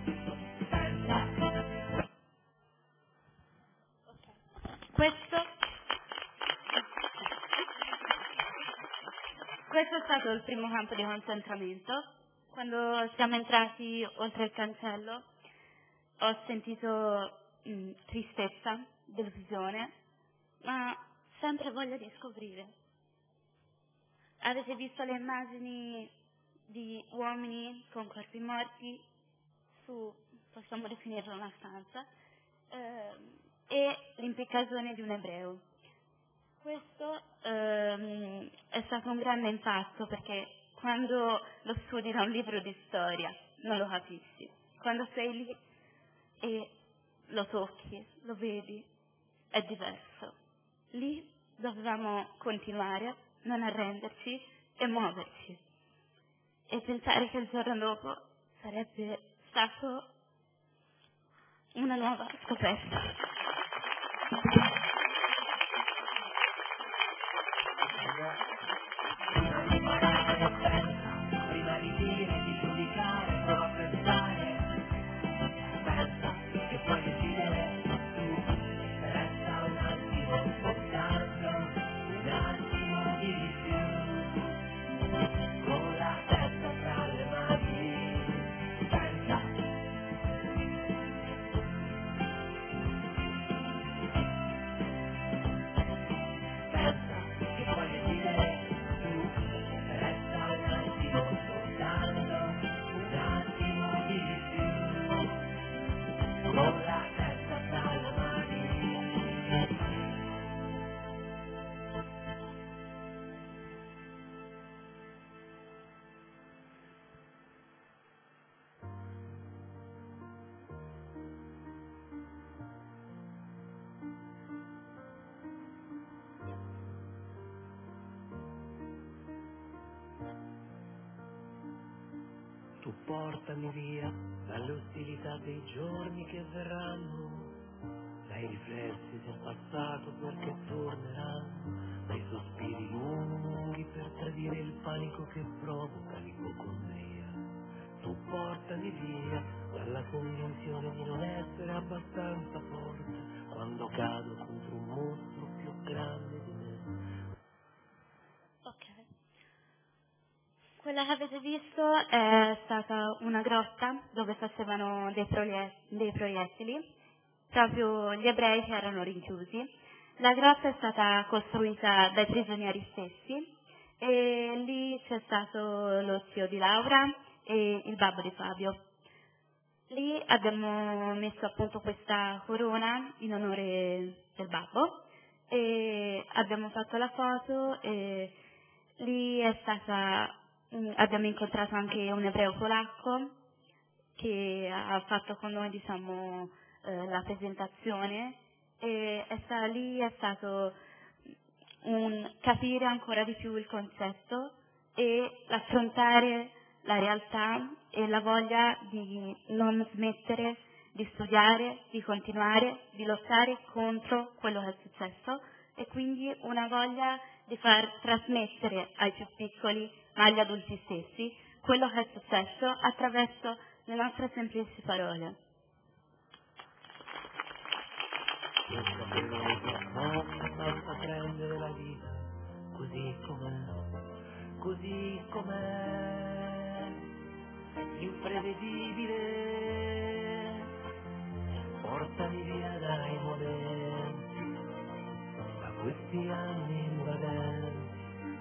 Questo è stato il primo campo di concentramento. Quando siamo entrati oltre il cancello ho sentito tristezza, delusione, ma sempre voglia di scoprire. Avete visto le immagini di uomini con corpi morti su, possiamo definirlo una stanza, e l'impiccagione di un ebreo. Questo è stato un grande impatto, perché quando lo studi da un libro di storia non lo capisci. Quando sei lì e lo tocchi, lo vedi, è diverso. Lì dovevamo continuare, non arrenderci e muoverci. E pensare che il giorno dopo sarebbe stato una nuova scoperta. Prima di dire, di giudicare, prova a pensare, pensa che puoi decidere tu, resta un attimo soltanto, un attimo di più, con la testa fra le mani, pensa, che puoi decidere tu, resta un attimo soltanto, un attimo di più, con la testa fra le mani. Tu portami via dalle ostilità dei giorni che verranno, dai riflessi del passato perché torneranno, dai sospiri lunghi per tradire il panico che provoca l'ipocondria. Tu portami via dalla convinzione di non essere abbastanza forte, quando Quella che avete visto è stata una grotta dove facevano dei proiettili, proprio gli ebrei che erano rinchiusi. La grotta è stata costruita dai prigionieri stessi e lì c'è stato lo zio di Laura e il babbo di Fabio. Lì abbiamo messo appunto questa corona in onore del babbo e abbiamo fatto la foto e lì abbiamo incontrato anche un ebreo polacco che ha fatto con noi la presentazione e lì è stato un capire ancora di più il concetto e affrontare la realtà e la voglia di non smettere di studiare, di continuare, di lottare contro quello che è successo e quindi una voglia di far trasmettere ai più piccoli, ma agli adulti stessi, quello che è successo attraverso le nostre semplici parole. Basta prendere la vita così com'è, imprevedibile, portami via dai momenti, da questi anni invadenti,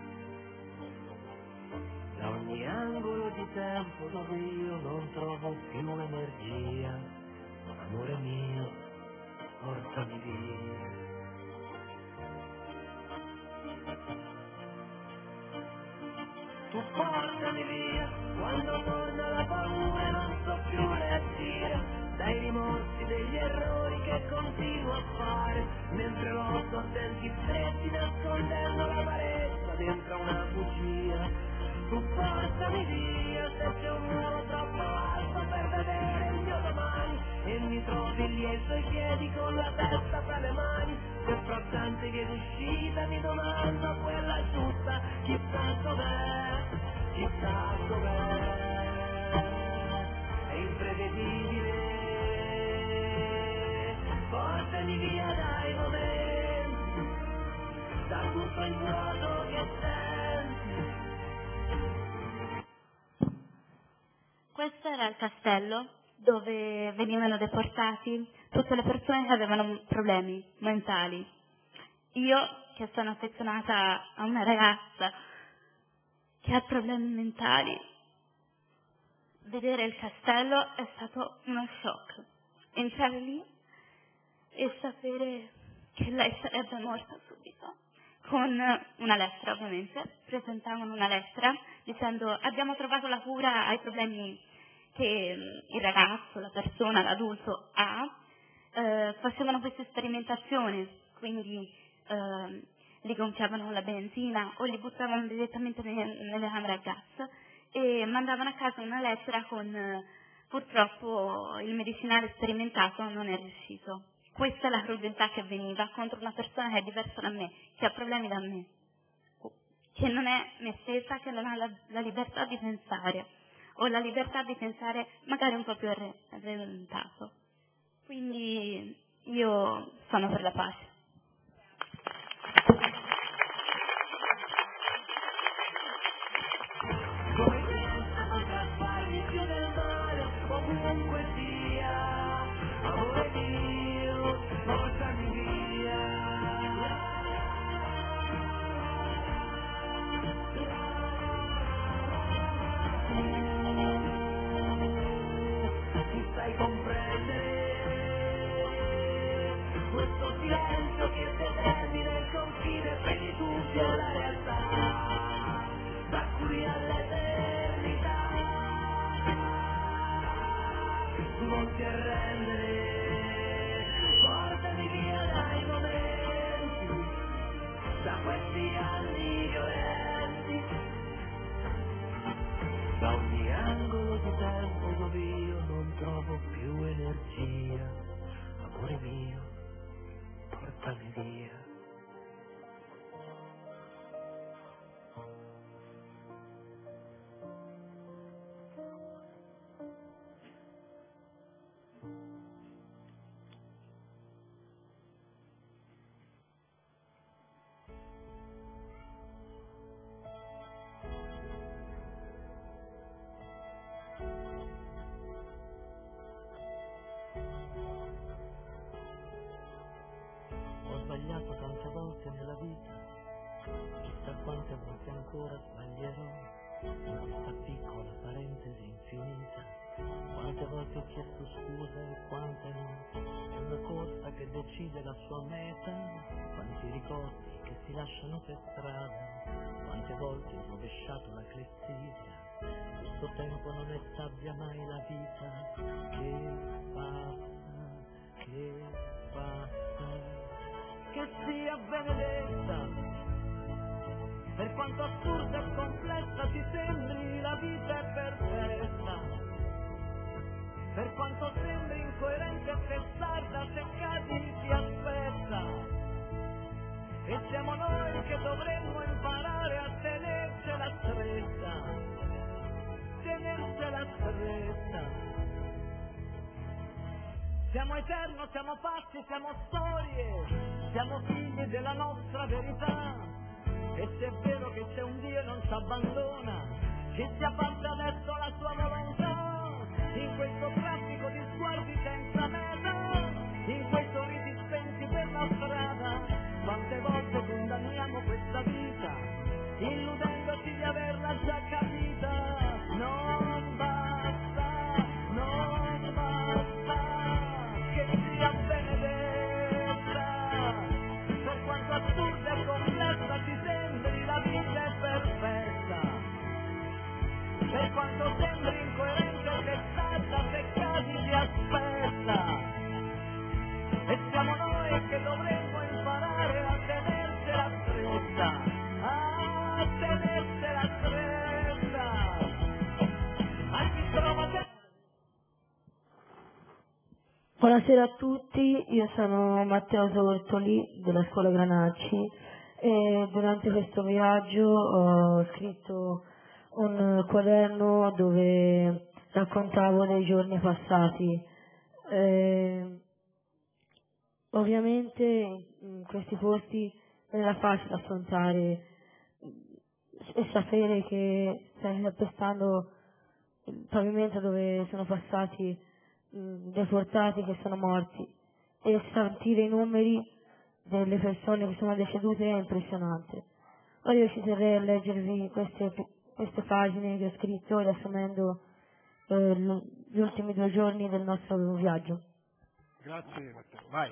da ogni angolo di tempo dove io non trovo più energia, amore mio, portami via. Tu portami via, quando torna la paura non so più reagire, dai rimorsi degli errori che continuo a fare, mentre losso a denti stretti nascondendo l'amarezza dentro una bugia. Tu portami via, se c'è un muro troppo alto per vedere il mio domani, e mi trovi lì ai suoi piedi con la testa tra le mani, nel frattempo che d'uscita mi domando quella giusta, chissà dov'è, è imprevedibile, portami via dai momenti, da tutto il vuoto che senti. Questo era il castello dove venivano deportati tutte le persone che avevano problemi mentali. Io, che sono affezionata a una ragazza che ha problemi mentali, vedere il castello è stato uno shock. Entrare lì e sapere che lei sarebbe morta subito. Con una lettera, ovviamente, presentavano una lettera dicendo: abbiamo trovato la cura ai problemi che il ragazzo, la persona, l'adulto ha. Facevano queste sperimentazioni, quindi li gonfiavano la benzina o li buttavano direttamente nelle camere a gas e mandavano a casa una lettera con purtroppo il medicinale sperimentato non è riuscito. Questa è la crudeltà che veniva contro una persona che è diversa da me, che ha problemi da me, che non è me stessa, che non ha la libertà di pensare, o la libertà di pensare magari un po' più rallentato. Quindi io sono per la pace. Come senza potrà farmi più del male, ovunque sia, amore mio, portami via. Tu sai comprendere questo silenzio che determina il confine tra i dubbi e la realtà, da qui all'eternità. Non ti arrendere, portami via dai momenti, da questi anni violenti, da ogni angolo di tempo dove io non trovo più energia, amore mio, portami via. sbagliato tante volte nella vita, chissà quante volte ancora sbaglierò in questa piccola parentesi infinita. Quante volte ho chiesto scusa e quante no, è una corsa che decide la sua meta. Quanti ricordi che si lasciano per strada, quante volte ho rovesciato la clessidra. Questo tempo non è sabbia mai la vita, che passa, che sia benedetta. Per quanto assurda e complessa ti sembri, la vita è perfetta. Per quanto sembri incoerente e testarda, se cadi ti aspetta. E siamo noi che dovremmo imparare a tenercela stretta, tenercela stretta. Siamo eterno, siamo fatti, siamo storie, siamo figli della nostra verità. E se è vero che c'è un Dio e non ci abbandona, che sia fatta adesso la sua volontà. In questo traffico di sguardi senza meta, in quei sorrisi spenti per la strada, quante volte condanniamo questa vita, illudendoci di averla già capita. Non basta, non basta, che sia benedetta. Per quanto assurda e complessa ti sembri, la vita è perfetta. Per quanto sembri incoerente e testata, se cadi ti aspetta. E siamo noi che dovremmo imparare a tenersela stretta, a tenersela stretta. A chi trova te. Buonasera a tutti, io sono Matteo Tortoli della scuola Granacci e durante questo viaggio ho scritto un quaderno dove raccontavo dei giorni passati. Ovviamente in questi posti non era facile affrontare e sapere che stai calpestando il pavimento dove sono passati deportati che sono morti, e sentire i numeri delle persone che sono decedute è impressionante. Ora io ci terrei a leggervi queste pagine che ho scritto riassumendo gli ultimi 2 giorni del nostro viaggio. Grazie Matteo, vai.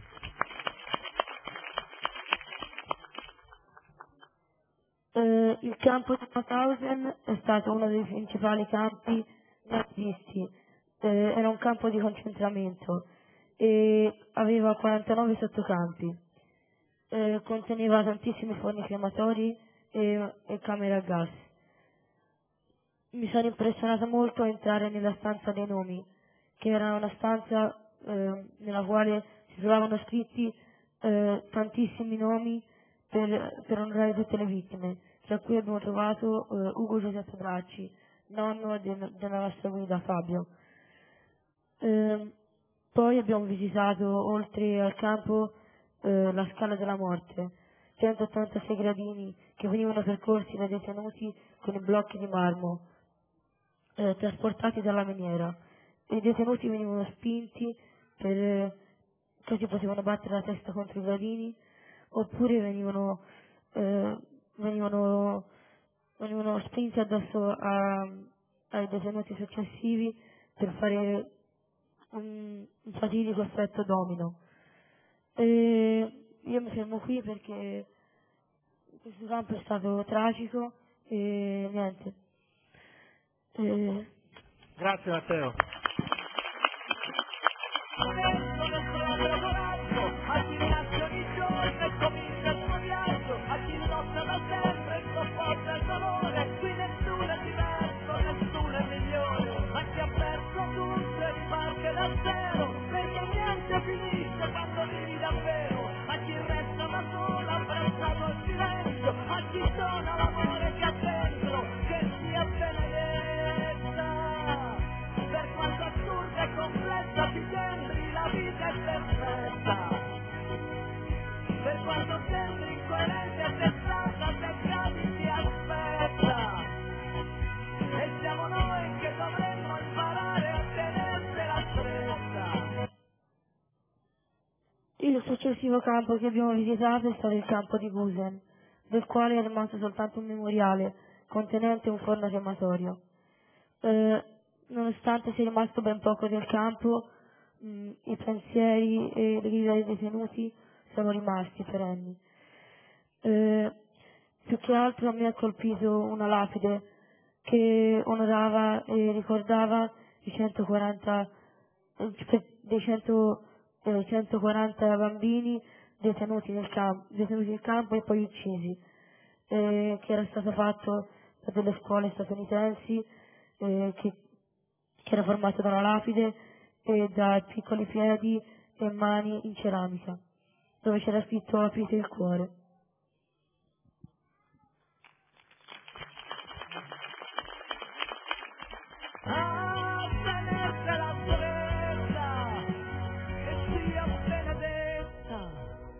Il campo di Mauthausen è stato uno dei principali campi nazisti. Era un campo di concentramento e aveva 49 sottocampi. Conteneva tantissimi forni crematori e camere a gas. Mi sono impressionata molto a entrare nella stanza dei nomi, che era una stanza nella quale si trovavano scritti tantissimi nomi per onorare tutte le vittime, tra cui abbiamo trovato Ugo Giuseppe Bracci, nonno della nostra guida Fabio. Poi abbiamo visitato, oltre al campo, la scala della morte, 186 gradini che venivano percorsi dai detenuti con i blocchi di marmo trasportati dalla miniera. I detenuti venivano spinti così potevano battere la testa contro i gradini, oppure venivano spinti addosso ai detenuti successivi per fare un fatidico effetto domino. Io mi fermo qui perché questo campo è stato tragico e niente. Grazie Matteo. A chi nasce ogni giorno e comincia il suo viaggio, a chi lotta da sempre e sopporta il dolore, qui nessuno è diverso, nessuno è migliore, a chi ha perso tutto e riparte da zero, perché niente finisce quando vivi davvero, a chi resta da solo abbracciato al silenzio, a chi dona l'amore che ha dentro, che sia benedetta. Per quanto assurda e complessa ti sembri, la Il successivo campo che abbiamo visitato è stato il campo di Gusen, del quale è rimasto soltanto un memoriale contenente un forno crematorio. Nonostante sia rimasto ben poco del campo, i pensieri e le grida dei detenuti sono rimasti perenni. Più che altro mi ha colpito una lapide che onorava e ricordava i 140 bambini detenuti nel campo e poi uccisi, che era stato fatto da delle scuole statunitensi, che era formato da una lapide e da piccoli piedi e mani in ceramica, dove c'era scritto aprite il cuore. Tenersela stretta e sia benedetta.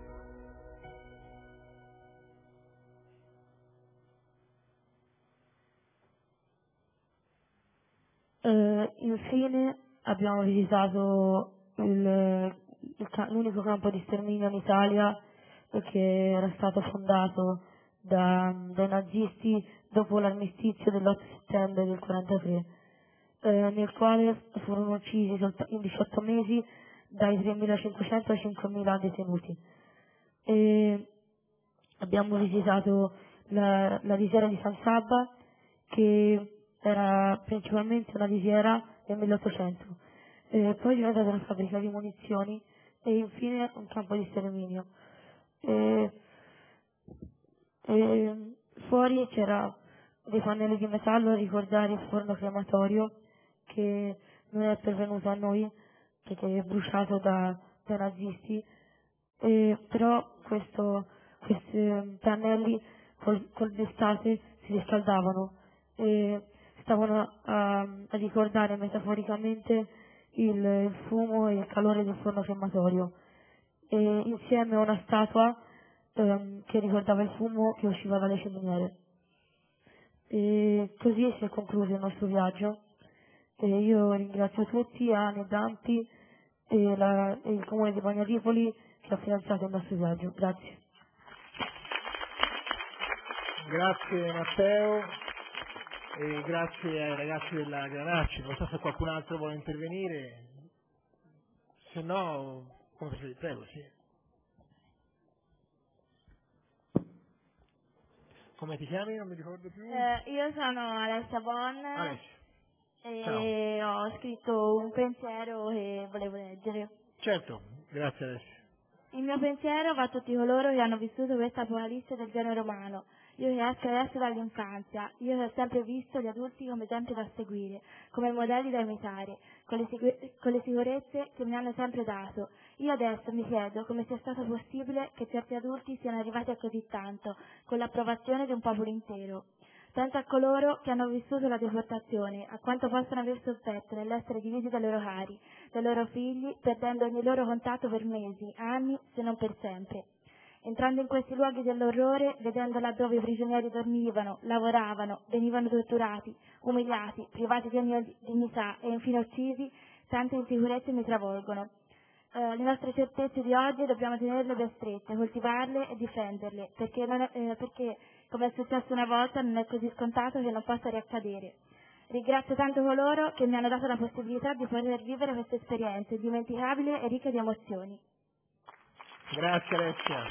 Infine abbiamo visitato l'unico campo di sterminio in Italia che era stato fondato dai nazisti dopo l'armistizio dell'8 settembre del 1943, nel quale furono uccisi in 18 mesi dai 3.500 ai 5.000 detenuti. Abbiamo visitato la visiera di San Sabba, che era principalmente una visiera del 1800, poi diventata una fabbrica di munizioni e infine un campo di sterminio. Fuori c'era dei pannelli di metallo a ricordare il forno crematorio che non è pervenuto a noi perché è bruciato dai nazisti, però questi pannelli col d'estate si riscaldavano e stavano a ricordare metaforicamente il fumo e il calore del forno crematorio, e insieme a una statua che ricordava il fumo che usciva dalle ciminiere. E così si è concluso il nostro viaggio. E io ringrazio tutti, Ani e Dampi e il comune di Bagnaripoli che ha finanziato il nostro viaggio. Grazie. Grazie Matteo e grazie ai ragazzi della Granacci. Non so se qualcun altro vuole intervenire, se no, come preferite, prego, sì. Come ti chiami? Non mi ricordo più. Io sono Alessia Bon Alessia. e ho scritto un pensiero che volevo leggere. Certo, grazie Alessia. Il mio pensiero va a tutti coloro che hanno vissuto questa apocalisse del genere umano. Io che esco adesso dall'infanzia, io che ho sempre visto gli adulti come esempio da seguire, come modelli da imitare, con le sicurezze che mi hanno sempre dato. Io adesso mi chiedo come sia stato possibile che certi adulti siano arrivati a così tanto, con l'approvazione di un popolo intero. Penso a coloro che hanno vissuto la deportazione, a quanto possono aver sofferto nell'essere divisi dai loro cari, dai loro figli, perdendo ogni loro contatto per mesi, anni, se non per sempre. Entrando in questi luoghi dell'orrore, vedendo laddove i prigionieri dormivano, lavoravano, venivano torturati, umiliati, privati di ogni dignità e infine uccisi, tante insicurezze mi travolgono. Le nostre certezze di oggi dobbiamo tenerle ben strette, coltivarle e difenderle, perché, perché come è successo una volta non è così scontato che non possa riaccadere. Ringrazio tanto coloro che mi hanno dato la possibilità di poter vivere queste esperienze indimenticabili e ricche di emozioni. Grazie Alessia.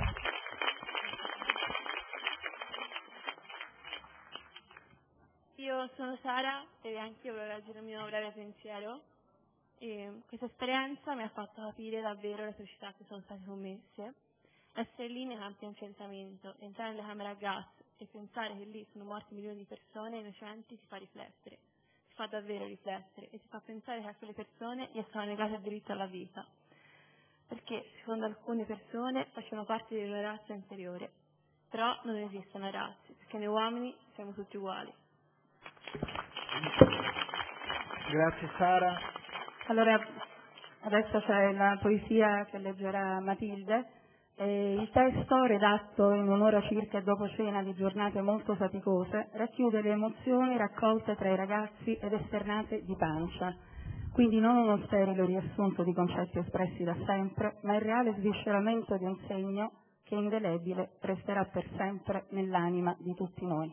Io sono Sara e anch'io volevo leggere il mio breve pensiero. E questa esperienza mi ha fatto capire davvero le atrocità che sono state commesse. Essere lì nei campi di concentramento, entrare nelle camere a gas e pensare che lì sono morti milioni di persone innocenti ti fa riflettere. Ti fa davvero riflettere e ti fa pensare che a quelle persone gli è stato negato il diritto alla vita. Perché, secondo alcune persone, facevano parte di una razza inferiore. Però non esistono razze, perché noi uomini siamo tutti uguali. Grazie Sara. Allora, adesso c'è la poesia che leggerà Matilde. Il testo, redatto in un'ora circa dopo cena di giornate molto faticose, racchiude le emozioni raccolte tra i ragazzi ed esternate di pancia. Quindi non uno sterile riassunto di concetti espressi da sempre, ma il reale svisceramento di un segno che indelebile resterà per sempre nell'anima di tutti noi.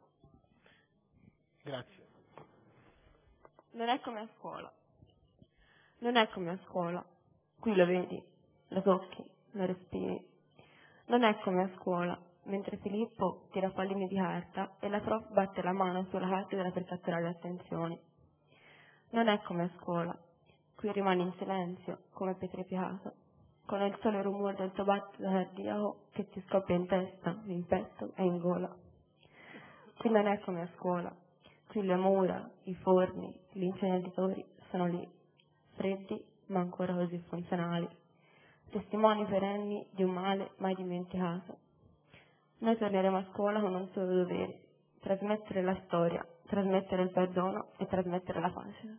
Grazie. Non è come a scuola. Non è come a scuola. Qui lo vedi, lo tocchi, lo respiri. Non è come a scuola, mentre Filippo tira pallini di carta e la prof batte la mano sulla cattedra per catturare l'attenzione. Non è come a scuola. Qui rimani in silenzio, come pietrificato, con il solo rumore del tuo battito cardiaco che ti scoppia in testa, in petto e in gola. Qui non è come a scuola. Qui le mura, i forni, gli inceneritori sono lì, freddi ma ancora così funzionali, testimoni perenni di un male mai dimenticato. Noi torneremo a scuola con un solo dovere: trasmettere la storia, trasmettere il perdono e trasmettere la pace.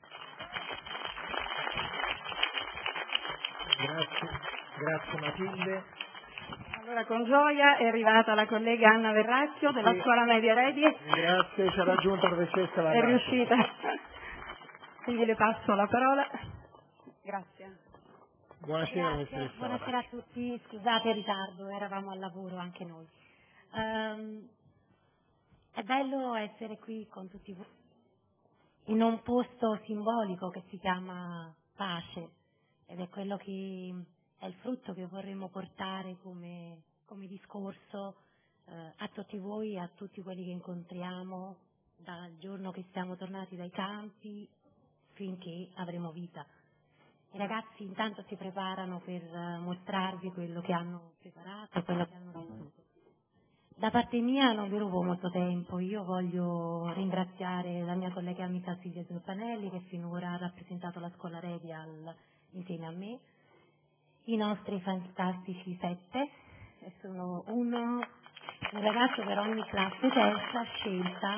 Grazie Matilde. Allora, con gioia è arrivata la collega Anna Verracchio della Scuola Media Redie. Grazie, ci ha raggiunto la professoressa Verracchio. È riuscita. Quindi le passo la parola. Grazie. Buonasera professoressa. Buonasera a tutti, scusate il ritardo, eravamo al lavoro anche noi. È bello essere qui con tutti voi in un posto simbolico che si chiama pace, ed è quello che è il frutto che vorremmo portare come discorso a tutti voi, a tutti quelli che incontriamo dal giorno che siamo tornati dai campi finché avremo vita. I ragazzi intanto si preparano per mostrarvi quello che hanno preparato e quello che hanno vissuto. Da parte mia non vi rubo molto tempo, io voglio ringraziare la mia collega e amica Silvia Zolfanelli, che finora ha rappresentato la scuola Redia insieme a me, i nostri fantastici 7, e sono un ragazzo per ogni classe terza scelta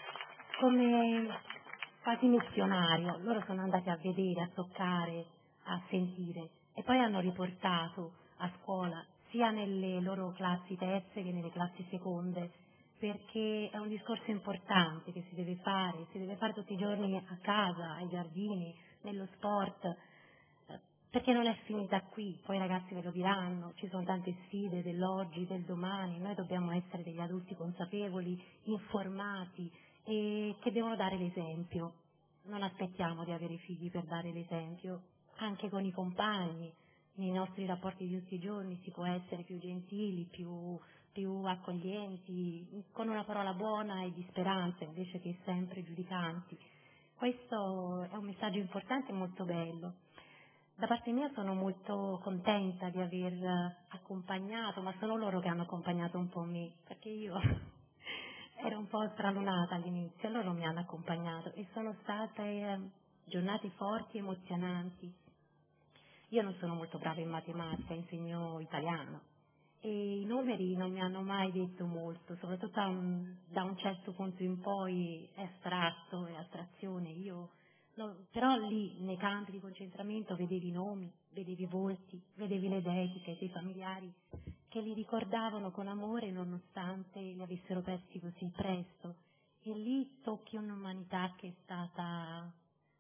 come quasi missionario. Loro sono andati a vedere, a toccare, a sentire e poi hanno riportato a scuola sia nelle loro classi terze che nelle classi seconde, perché è un discorso importante che si deve fare tutti i giorni a casa, ai giardini, nello sport, perché non è finita qui, poi i ragazzi ve lo diranno, ci sono tante sfide dell'oggi, del domani, noi dobbiamo essere degli adulti consapevoli, informati e che devono dare l'esempio. Non aspettiamo di avere figli per dare l'esempio, anche con i compagni, nei nostri rapporti di tutti i giorni si può essere più gentili, più accoglienti, con una parola buona e di speranza invece che sempre giudicanti. Questo è un messaggio importante e molto bello. Da parte mia sono molto contenta di aver accompagnato, ma sono loro che hanno accompagnato un po' me, perché io ero un po' stralunata all'inizio, loro mi hanno accompagnato e sono state giornate forti e emozionanti. Io non sono molto brava in matematica, insegno italiano e i numeri non mi hanno mai detto molto, soprattutto da un certo punto in poi è astratto, è astrazione. Però lì nei campi di concentramento vedevi i nomi, vedevi i volti, vedevi le dediche dei familiari che li ricordavano con amore nonostante li avessero persi così presto, e lì tocchi un'umanità che è stata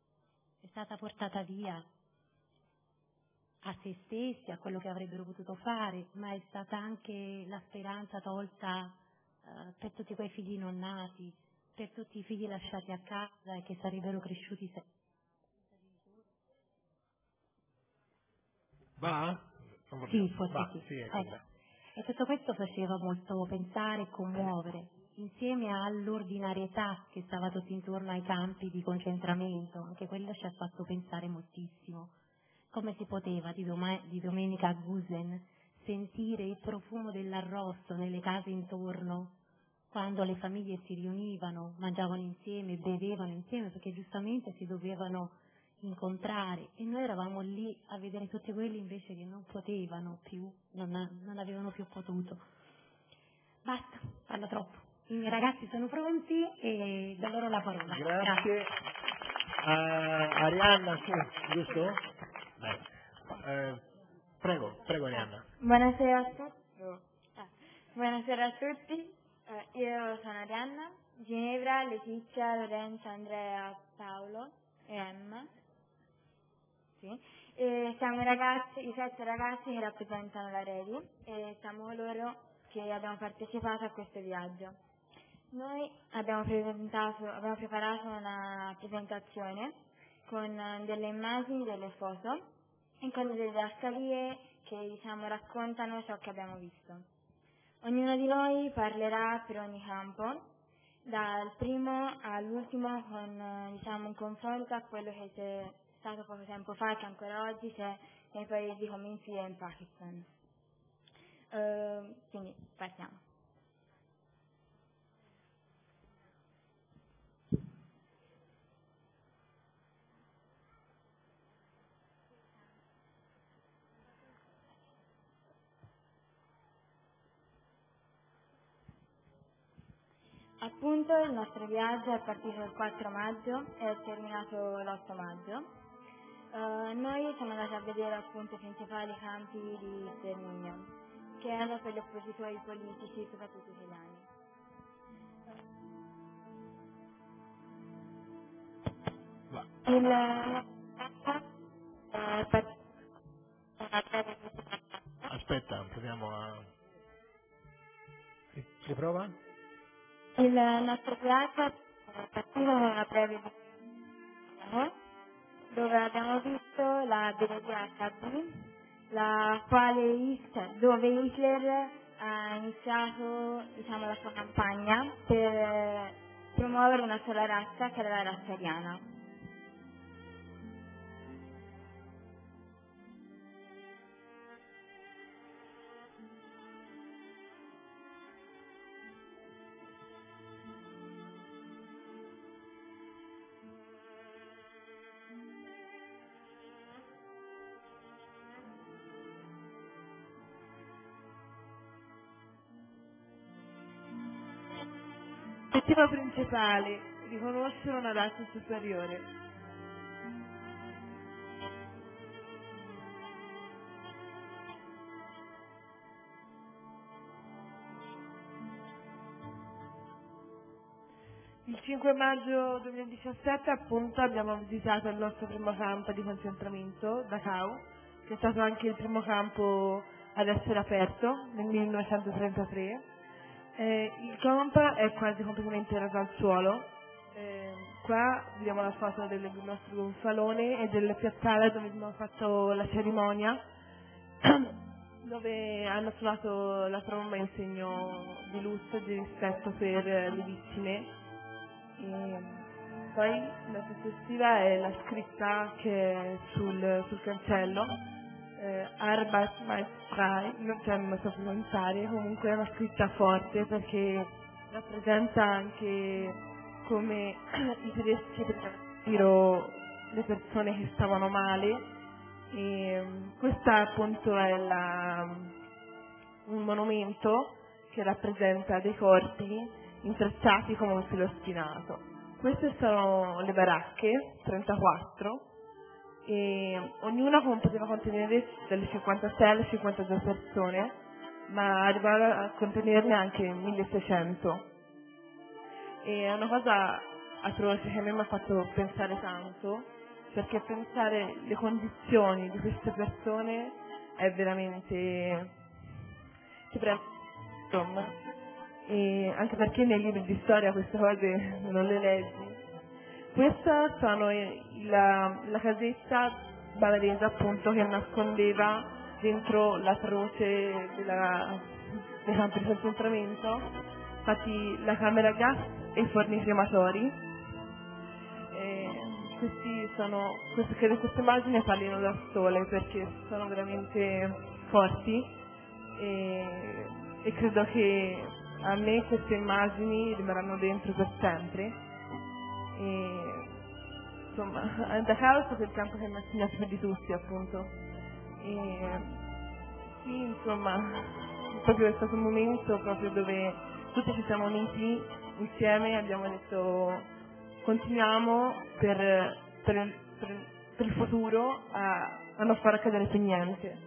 portata via a se stessi, a quello che avrebbero potuto fare, ma è stata anche la speranza tolta per tutti quei figli non nati, per tutti i figli lasciati a casa e che sarebbero cresciuti Va? Sì, forse sì. Sì, Ecco. E tutto questo faceva molto pensare e commuovere, insieme all'ordinarietà che stava tutto intorno ai campi di concentramento. Anche quello ci ha fatto pensare moltissimo. Come si poteva di domenica a Gusen sentire il profumo dell'arrosto nelle case intorno, quando le famiglie si riunivano, mangiavano insieme, bevevano insieme, perché giustamente si dovevano incontrare, e noi eravamo lì a vedere tutti quelli invece che non potevano più, non avevano più potuto. Basta, parlo troppo. I miei ragazzi sono pronti e do loro la parola. Grazie. Arianna, sì, giusto? Prego Arianna. Buonasera a tutti. Buonasera a tutti. Io sono Arianna, Ginevra, Letizia, Lorenzo, Andrea, Paolo e Emma. Sì. E siamo i 7 ragazzi che rappresentano la Redi e siamo coloro che abbiamo partecipato a questo viaggio. Noi abbiamo preparato una presentazione con delle immagini, delle foto e con delle diascalie che raccontano ciò che abbiamo visto. Ognuno di noi parlerà per ogni campo, dal primo all'ultimo, con un confronto a quello che c'è stato poco tempo fa e che ancora oggi c'è nei paesi come in Siria e in Pakistan. Quindi partiamo. Appunto il nostro viaggio è partito il 4 maggio e è terminato l'8 maggio. Noi siamo andati a vedere appunto i principali campi di sterminio, che erano per gli oppositori politici, soprattutto italiani. Aspetta, proviamo a... Si prova? Il nostro viaggio è partito con una breve visita dove abbiamo visto la Belleria HB, dove Hitler ha iniziato la sua campagna per promuovere una sola razza, che era la razza ariana. L'obiettivo principale, riconoscere una razza superiore. Il 5 maggio 2017 appunto abbiamo visitato il nostro primo campo di concentramento, Dachau, che è stato anche il primo campo ad essere aperto nel 1933. Il campo è quasi completamente raso al suolo. Qua vediamo la foto del nostro gonfalone e del piazzale dove abbiamo fatto la cerimonia, dove hanno trovato la tromba in segno di lutto e di rispetto per le vittime. E poi la successiva è la scritta che è sul cancello. Arbeit meist frei, non so pronunciare, comunque è una scritta forte perché rappresenta anche come i tedeschi prendessero le persone che stavano male. E questa appunto è un monumento che rappresenta dei corpi intrecciati come un filo spinato. Queste sono le baracche, 34, e ognuna poteva contenere dalle 56 alle 52 persone, ma arrivava a contenerne anche 1600. E è una cosa atroce che a me mi ha fatto pensare tanto, perché pensare le condizioni di queste persone è veramente... ci prende, insomma. E anche perché nei libri di storia queste cose non le leggi. Questa sono la casetta bavarese appunto che nascondeva dentro la croce dei campi di concentramento, infatti la camera gas e i forni crematori. Credo che queste immagini parlino da sole perché sono veramente forti e credo che a me queste immagini rimarranno dentro per sempre. E insomma, Dachau è stato il campo che mi ha segnato per di tutti appunto. E sì, insomma, proprio è stato un momento proprio dove tutti ci siamo uniti insieme e abbiamo detto continuiamo per il futuro a non far accadere più niente.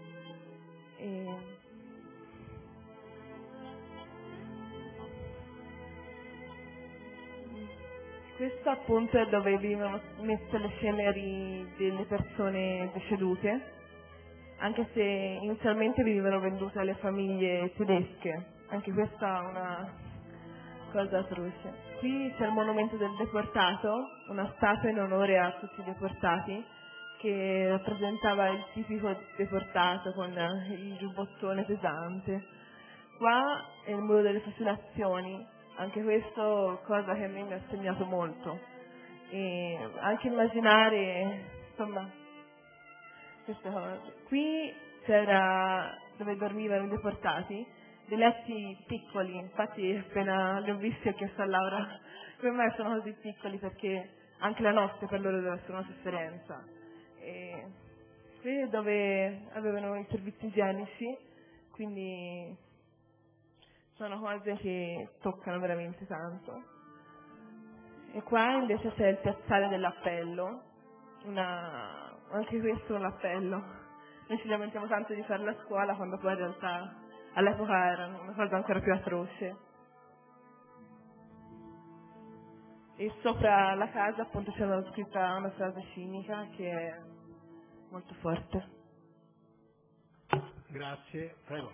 Questo appunto è dove venivano messe le ceneri delle persone decedute, anche se inizialmente venivano vendute alle famiglie tedesche. Anche questa è una cosa atroce. Qui c'è il monumento del deportato, una statua in onore a tutti i deportati, che rappresentava il tipico deportato con il giubbottone pesante. Qua è il muro delle fucilazioni, anche questo cosa che a me mi ha segnato molto. E anche immaginare, insomma, queste cose. Qui c'era dove dormivano i deportati, dei letti piccoli, infatti appena li ho visti ho chiesto a Laura come mai sono così piccoli, perché anche la notte per loro deve essere una sofferenza. E qui è dove avevano i servizi igienici, quindi sono cose che toccano veramente tanto. E qua invece c'è il piazzale dell'appello, anche questo è un appello. Noi ci lamentiamo tanto di fare la scuola quando poi in realtà all'epoca era una cosa ancora più atroce. E sopra la casa appunto c'era scritta una frase cinica che è molto forte. Grazie, prego.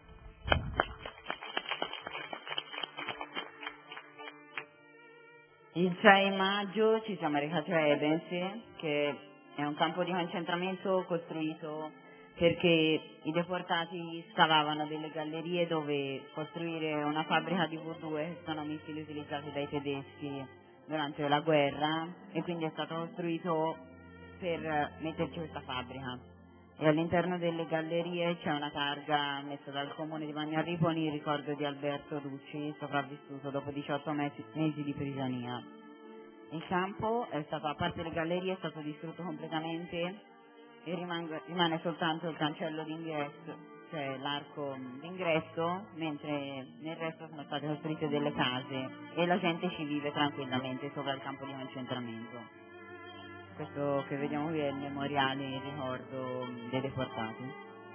Il 6 maggio ci siamo recati a Ebense, che è un campo di concentramento costruito perché i deportati scavavano delle gallerie dove costruire una fabbrica di V2, che sono missili utilizzati dai tedeschi durante la guerra, e quindi è stato costruito per metterci questa fabbrica. E all'interno delle gallerie c'è una targa messa dal comune di Bagnarripoli in ricordo di Alberto Ducci, sopravvissuto dopo 18 mesi di prigionia. Il campo è stato, a parte le gallerie, è stato distrutto completamente e rimane soltanto il cancello d'ingresso, cioè l'arco d'ingresso, mentre nel resto sono state costruite delle case e la gente ci vive tranquillamente sopra il campo di concentramento. Questo che vediamo qui è il memoriale in ricordo dei deportati.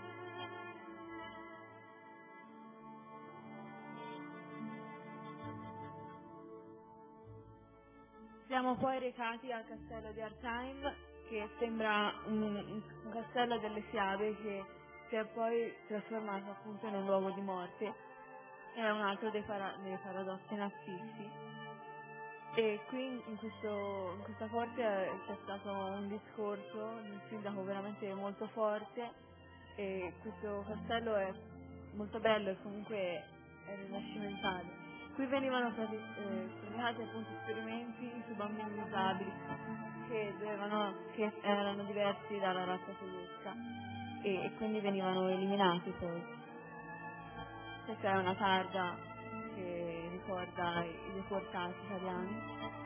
Siamo poi recati al castello di Artheim, che sembra un castello delle fiabe che si è poi trasformato appunto in un luogo di morte. È un altro dei paradossi nazisti. E qui in questa corte c'è stato un discorso di un sindaco veramente molto forte, e questo castello è molto bello e comunque è rinascimentale. Qui venivano praticati appunto esperimenti su bambini disabili che erano diversi dalla razza tedesca e quindi venivano eliminati poi. Questa è una targa che ricorda i deportati italiani.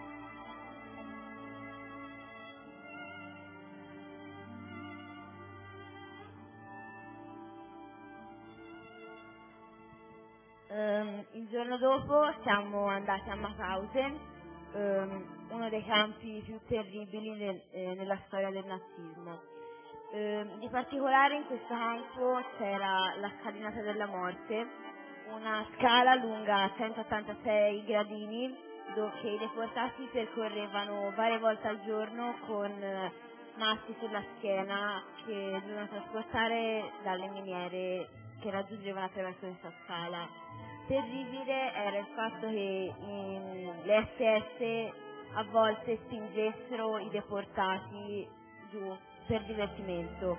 Il giorno dopo siamo andati a Mauthausen, uno dei campi più terribili nella storia del nazismo. Di particolare in questo campo c'era la scalinata della morte, una scala lunga 186 gradini che i deportati percorrevano varie volte al giorno con massi sulla schiena che dovevano trasportare dalle miniere che raggiungevano attraverso questa scala. Terribile era il fatto che le SS a volte spingessero i deportati giù per divertimento.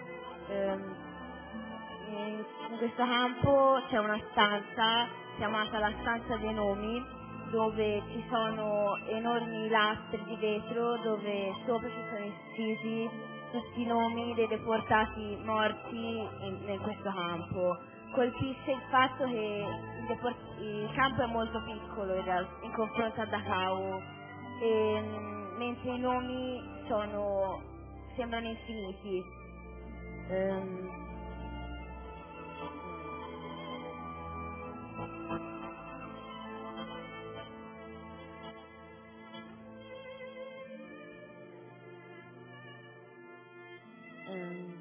In questo campo c'è una stanza chiamata la stanza dei nomi, dove ci sono enormi lastre di vetro dove sopra ci sono incisi tutti i nomi dei deportati morti in questo campo. Colpisce il fatto che il campo è molto piccolo in confronto a Dachau, mentre i nomi sembrano infiniti.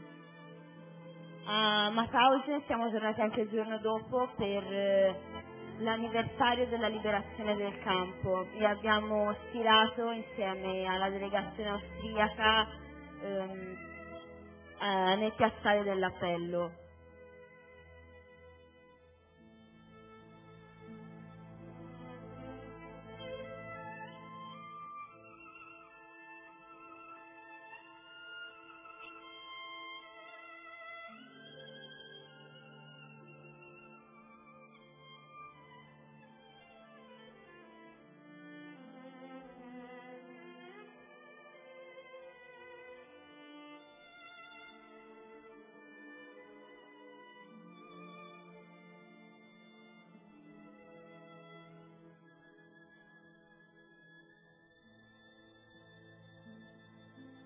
A Mauthausen siamo tornati anche il giorno dopo per l'anniversario della liberazione del campo e abbiamo stilato insieme alla delegazione austriaca nel piazzale dell'appello.